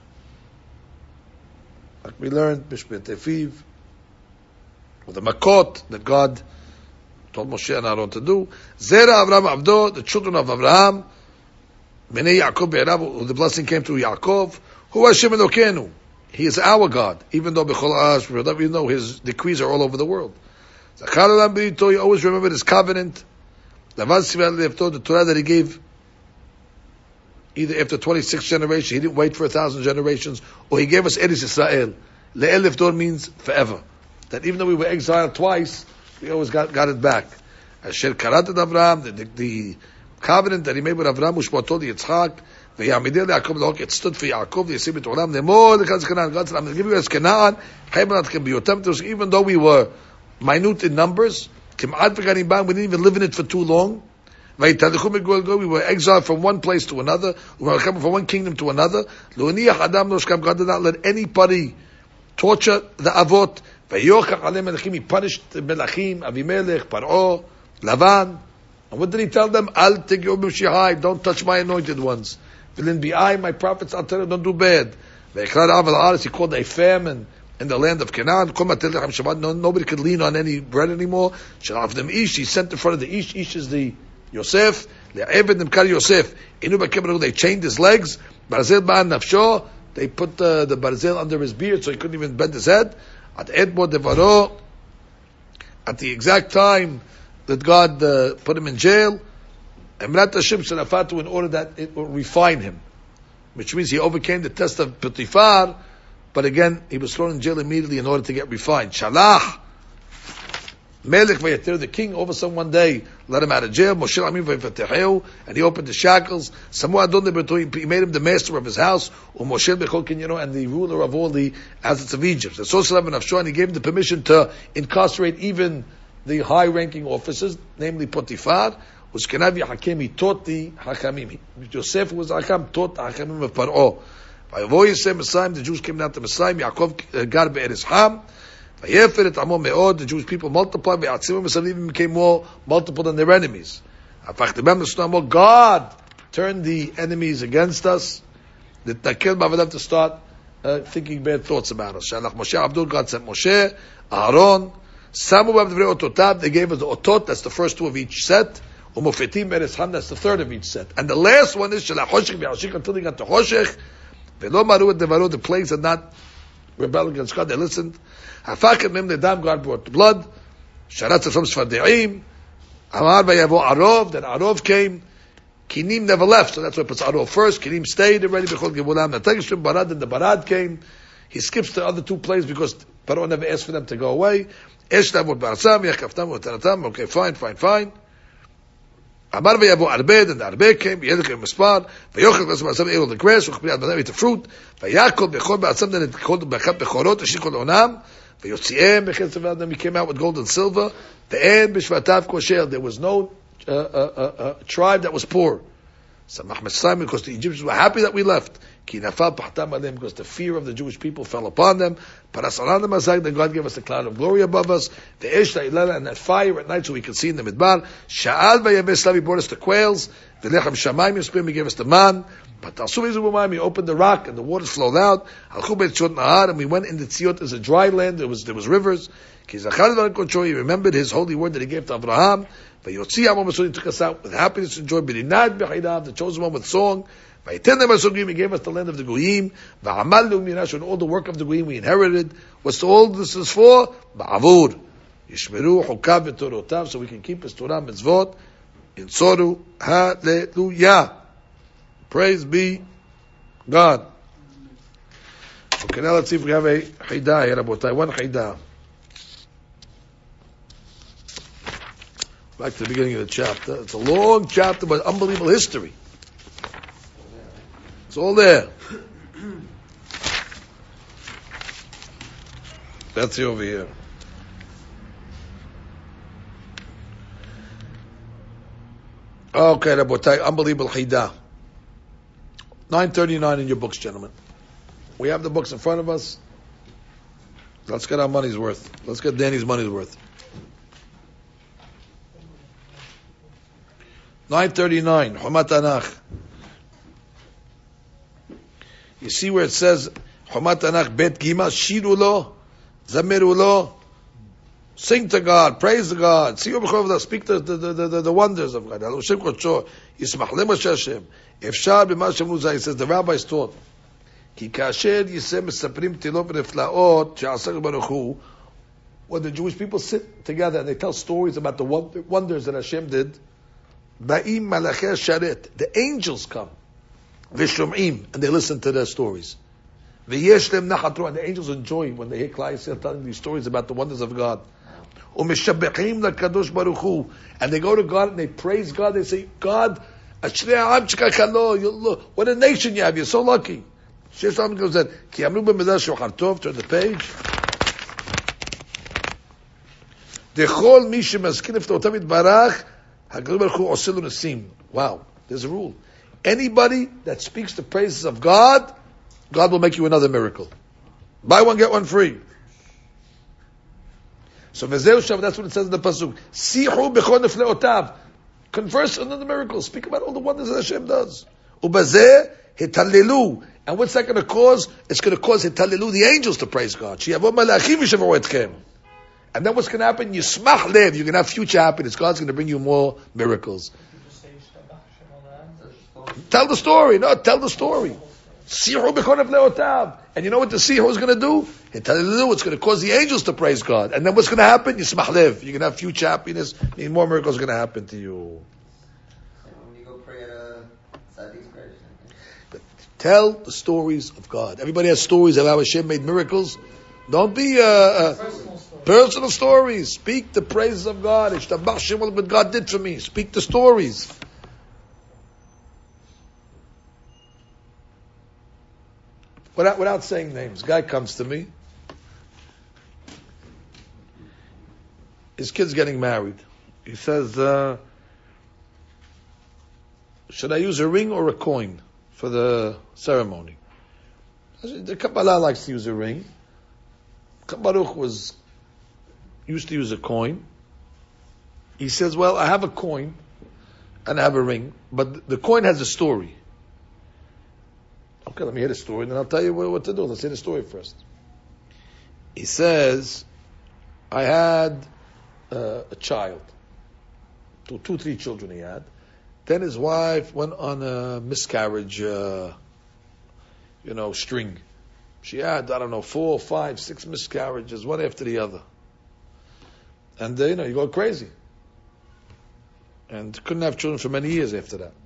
Like we learned, mishtafiv, or the makot that God told Moshe and Aaron to do. Zera Avraham Avdo, the children of Avraham. Menei Yaakov be'erav, the blessing came through Yaakov. Hu Hashem Elokenu. He is our God, even though Bechol even though His decrees are all over the world. Zachar Elam B'rito, he always remembered His covenant. Lavad Sivan Lefto, the Torah that He gave, either after twenty-six generations, He didn't wait for a thousand generations, or He gave us Eretz Yisrael. Le'el Leftor means forever. That even though we were exiled twice, we always got, got it back. Asher Karat Avraham, the, the, the covenant that He made with Avraham, Ushmato Yitzchak, V'yamideh le'Yaakov l'hok, it stood for Yaakov, Yisib et Olam, Lemor l'kaz Canaan, God said, I'm going to give you as Canaan, even though we were minute in numbers, we didn't even live in it for too long. We were exiled from one place to another. We were coming from one kingdom to another. God did not let anybody torture the Avot. He punished the Melachim, Avimelech, Paro, Lavan. And what did He tell them? Al tegi'u, don't touch my anointed ones. I, my prophets, I'll tell you, don't do bad. He called a famine in the land of Canaan. No, nobody could lean on any bread anymore. He sent in front of the Ish. Ish is the Yosef. They chained his legs. They put the, the barzel under his beard so he couldn't even bend his head. At the exact time that God uh, put him in jail, Emrat Hashem Shalafatu, in order that it will refine him, which means he overcame the test of Potiphar, but again he was thrown in jail immediately in order to get refined. Shalach Melech Vayatir, the king, over some one day let him out of jail. Moshe Amin Vayatehu, and he opened the shackles. Samu Adon Lebetu, he made him the master of his house. Moshe Bechol, you know, and the ruler of all the assets of Egypt. So Solomon Afshon, and he gave him the permission to incarcerate even the high-ranking officers, namely Potiphar. Ushkenavi Hakim, he taught the Hakamim. Yosef was Hakam, taught the Hakamim of Paro. By Voyisem Messiah, the Jews came down to Messiah. Yaakov Gar Be'eres Ham. The Jewish people multiplied, even became more multiple than their enemies. God turned the enemies against us. To start uh, thinking bad thoughts about us. God sent Moshe, Aaron, they gave us the otot, that's the first two of each set. That's the third of each set. And the last one is until they got to Hoshech. The plagues had not rebelled against God, they listened. Hafakim mim nedam, God brought the blood. Sharatza from Sfardeim. Amar vayavo Arov, then Arov came. Kinim never left, so that's why it puts Arov first. Kinim stayed already, bechol gevulam. Natagishim Barad, and the Barad came. He skips the other two plays because Paro never asked for them to go away. Eshtam v'ot Baratzam, Yechaftam v'ot Tanatam. Okay, fine, fine, fine. Amar vayavo Arbed, and the Arbed came. Yedekim Mispar. Vayochel v'asam asam ate all the grass. Uchpiyad v'adam ate the fruit. Vayakol bechol ba'atzam, then it called Bechat Bechorot. Ashikol Onam. He came out with gold and silver. There was no uh, uh, uh, uh, tribe that was poor. Samach Mitzrayim, because the Egyptians were happy that we left. Ki nafal pachtam aleim, because the fear of the Jewish people fell upon them. Paras alanam azag, then God gave us the cloud of glory above us. The esh la'ilala, and that fire at night so we could see in the midbar. Sha'al v'yaves he brought us the quails. V'lechem shamayim yispeim, he gave us the man. But he opened the rock and the waters flowed out. And we went in the Tziot as a dry land. There was there was rivers. He remembered his holy word that he gave to Abraham. He took us out with happiness and joy. The chosen one with song. He gave us the land of the Goyim. And all the work of the Goyim we inherited. What's all this is for? So we can keep his Torah mitzvot. In Soru, hallelujah. Praise be God. Okay, now let's see if we have a Haidah here, Rabotai. One Haidah. Back to the beginning of the chapter. It's a long chapter, but unbelievable history. It's all there. That's it over here. Okay, Rabotai, unbelievable Haidah. nine thirty-nine in your books, gentlemen. We have the books in front of us. Let's get our money's worth. Let's get Danny's money's worth. nine thirty-nine, Humat Tanakh. You see where it says, Humat Tanakh Bet Gima, Shiru lo, Zamiru lo, sing to God, praise to God, speak the, the, the, the, the wonders of God. Yismach lema Hashem. Efshar b'ma shemnu zay, says the rabbis taught. Ki kasher yisem mesaprim tilot v'neflaot she'aseh baruch hu. When the Jewish people sit together and they tell stories about the wonders that Hashem did, ba'im malachei sharet, the angels come, v'shom'im, and they listen to their stories. V'yesh lem nachat ruach, and the angels enjoy when they hear Klal Yisrael telling these stories about the wonders of God. U'mishabechim lakadosh baruch hu, and they go to God and they praise God. They say, God, what a nation you have! You're so lucky. Turn the page. Wow, there's a rule. Anybody that speaks the praises of God, God will make you another miracle. Buy one, get one free. So that's what it says in the pasuk. Sihu b'chol nefleotav. Converse on the miracles. Speak about all the wonders that Hashem does. Ubazeh hitalilu. And what's that going to cause? It's going to cause hitalilu, the angels, to praise God. And then what's going to happen? Yismach lev. You're going to have future happiness. God's going to bring you more miracles. Tell the story. No, tell the story. Sihu b'chol nefleotav. And you know what the sihu is going to do? Hitalilu. It's going to cause the angels to praise God. And then what's going to happen? Yismach lev. You're going to have future happiness. And more miracles are going to happen to you. Tell the stories of God. Everybody has stories of how Hashem made miracles. Don't be uh, uh, personal, story. personal stories. Speak the praises of God. What God did for me. Speak the stories. Without, without saying names, guy comes to me. His kid's getting married. He says, uh, should I use a ring or a coin for the ceremony? The Kabbalah likes to use a ring. Baruch was used to use a coin. He says, well, I have a coin and I have a ring, but the coin has a story. Okay, let me hear the story and then I'll tell you what to do. Let's hear the story first. He says, I had uh, a child. Two, two, three children he had. Then his wife went on a miscarriage, uh, you know, string. She had, I don't know, four, five, six miscarriages, one after the other. And, uh, you know, you go crazy. And couldn't have children for many years after that.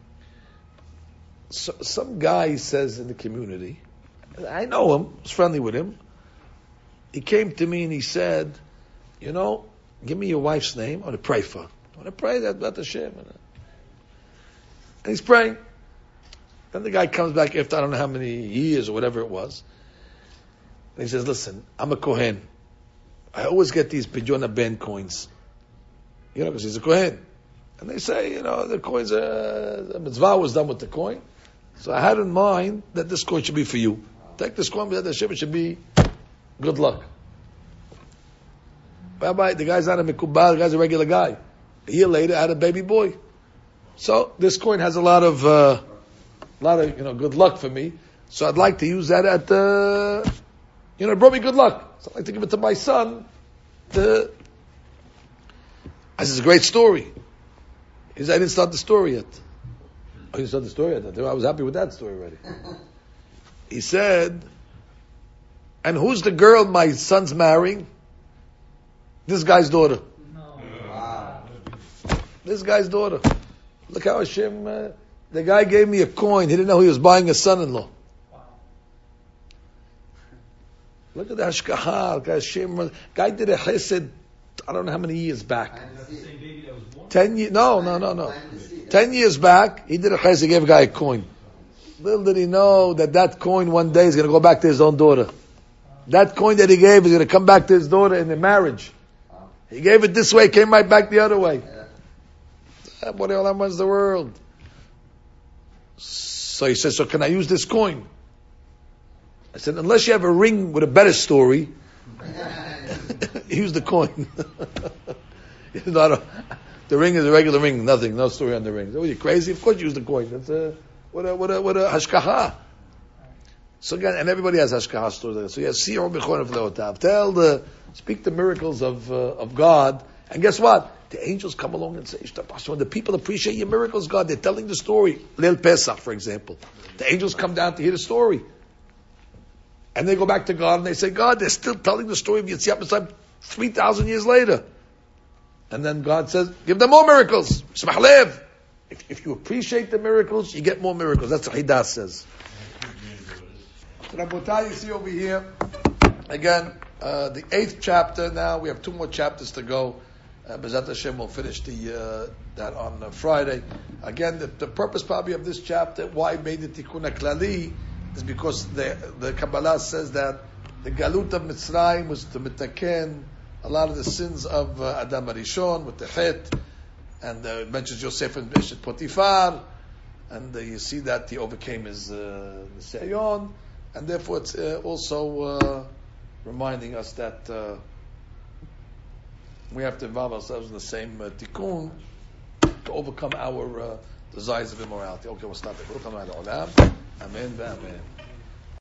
So, some guy says in the community, I know him, I was friendly with him. He came to me and he said, you know, give me your wife's name, I want to pray for her. I want to pray that about Hashem. And he's praying. Then the guy comes back after I don't know how many years or whatever it was. And he says, listen, I'm a Kohen. I always get these Pidyon Ben coins. You know, because he's a Kohen. And they say, you know, the coin's a, the mitzvah was done with the coin. So I had in mind that this coin should be for you. Take this coin, but it should be good luck. Rabbi, the guy's not a mikubal, the guy's a regular guy. A year later, I had a baby boy. So this coin has a lot of, uh, lot of, you know, good luck for me. So I'd like to use that at, uh, you know, it brought me good luck. So I'd like to give it to my son. To, I said, it's a great story. He said, I didn't start the story yet. Oh, you start the story yet? I was happy with that story already. He said, and who's the girl my son's marrying? This guy's daughter. No. Wow. This guy's daughter. Look how Hashem, uh, the guy gave me a coin. He didn't know he was buying a son-in-law. Wow. Look at the Hashkaha. Hashem, guy did a chesed, I don't know how many years back. That's the same baby that was born? Ten years, no, no, no, no. Ten years back, he did a chesed, he gave a guy a coin. Little did he know that that coin one day is going to go back to his own daughter. That coin that he gave is going to come back to his daughter in the marriage. He gave it this way, came right back the other way. Yeah. What the runs the world? So he says, so can I use this coin? I said, unless you have a ring with a better story, use the coin. You know, the ring is a regular ring, nothing, no story on the ring. So, are you crazy? Of course you use the coin. That's a, what a, what a, what a hashkaha. So again, and everybody has hashkaha stories. So yeah, see your bechor v'leotav. Tell the, speak the miracles of uh, of God. And guess what? The angels come along and say, when the people appreciate your miracles, God, they're telling the story. Leil Pesach, for example. The angels come down to hear the story. And they go back to God and they say, God, they're still telling the story of Yetziat Mitzrayim three thousand years later. And then God says, give them more miracles. Smach lev. If, if you appreciate the miracles, you get more miracles. That's what Hidas says. So Rabotai, you see over here, again, uh, the eighth chapter now. We have two more chapters to go. Uh, B'ezrat Hashem will finish the uh, that on uh, Friday. Again, the, the purpose probably of this chapter, why made the Tikkun HaKlali, is because the the Kabbalah says that the Galut of Mitzrayim was to mitaken a lot of the sins of uh, Adam HaRishon with the Chet, and uh, it mentions Yosef and Eshet Potifar, and uh, you see that he overcame his uh, Nisayon, and therefore it's uh, also uh, reminding us that uh, we have to involve ourselves in the same uh, tikkun to overcome our uh, desires of immorality. Okay, we'll stop it. Amen. Amen.